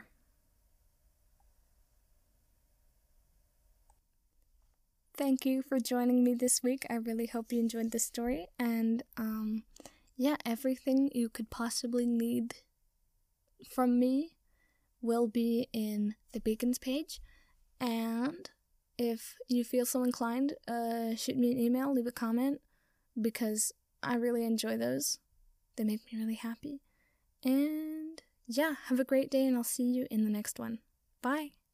Thank you for joining me this week. I really hope you enjoyed this story, and um, yeah, everything you could possibly need from me will be in the Beacons page, and if you feel so inclined, uh, shoot me an email, leave a comment, because I really enjoy those. They make me really happy. And yeah, have a great day, and I'll see you in the next one. Bye!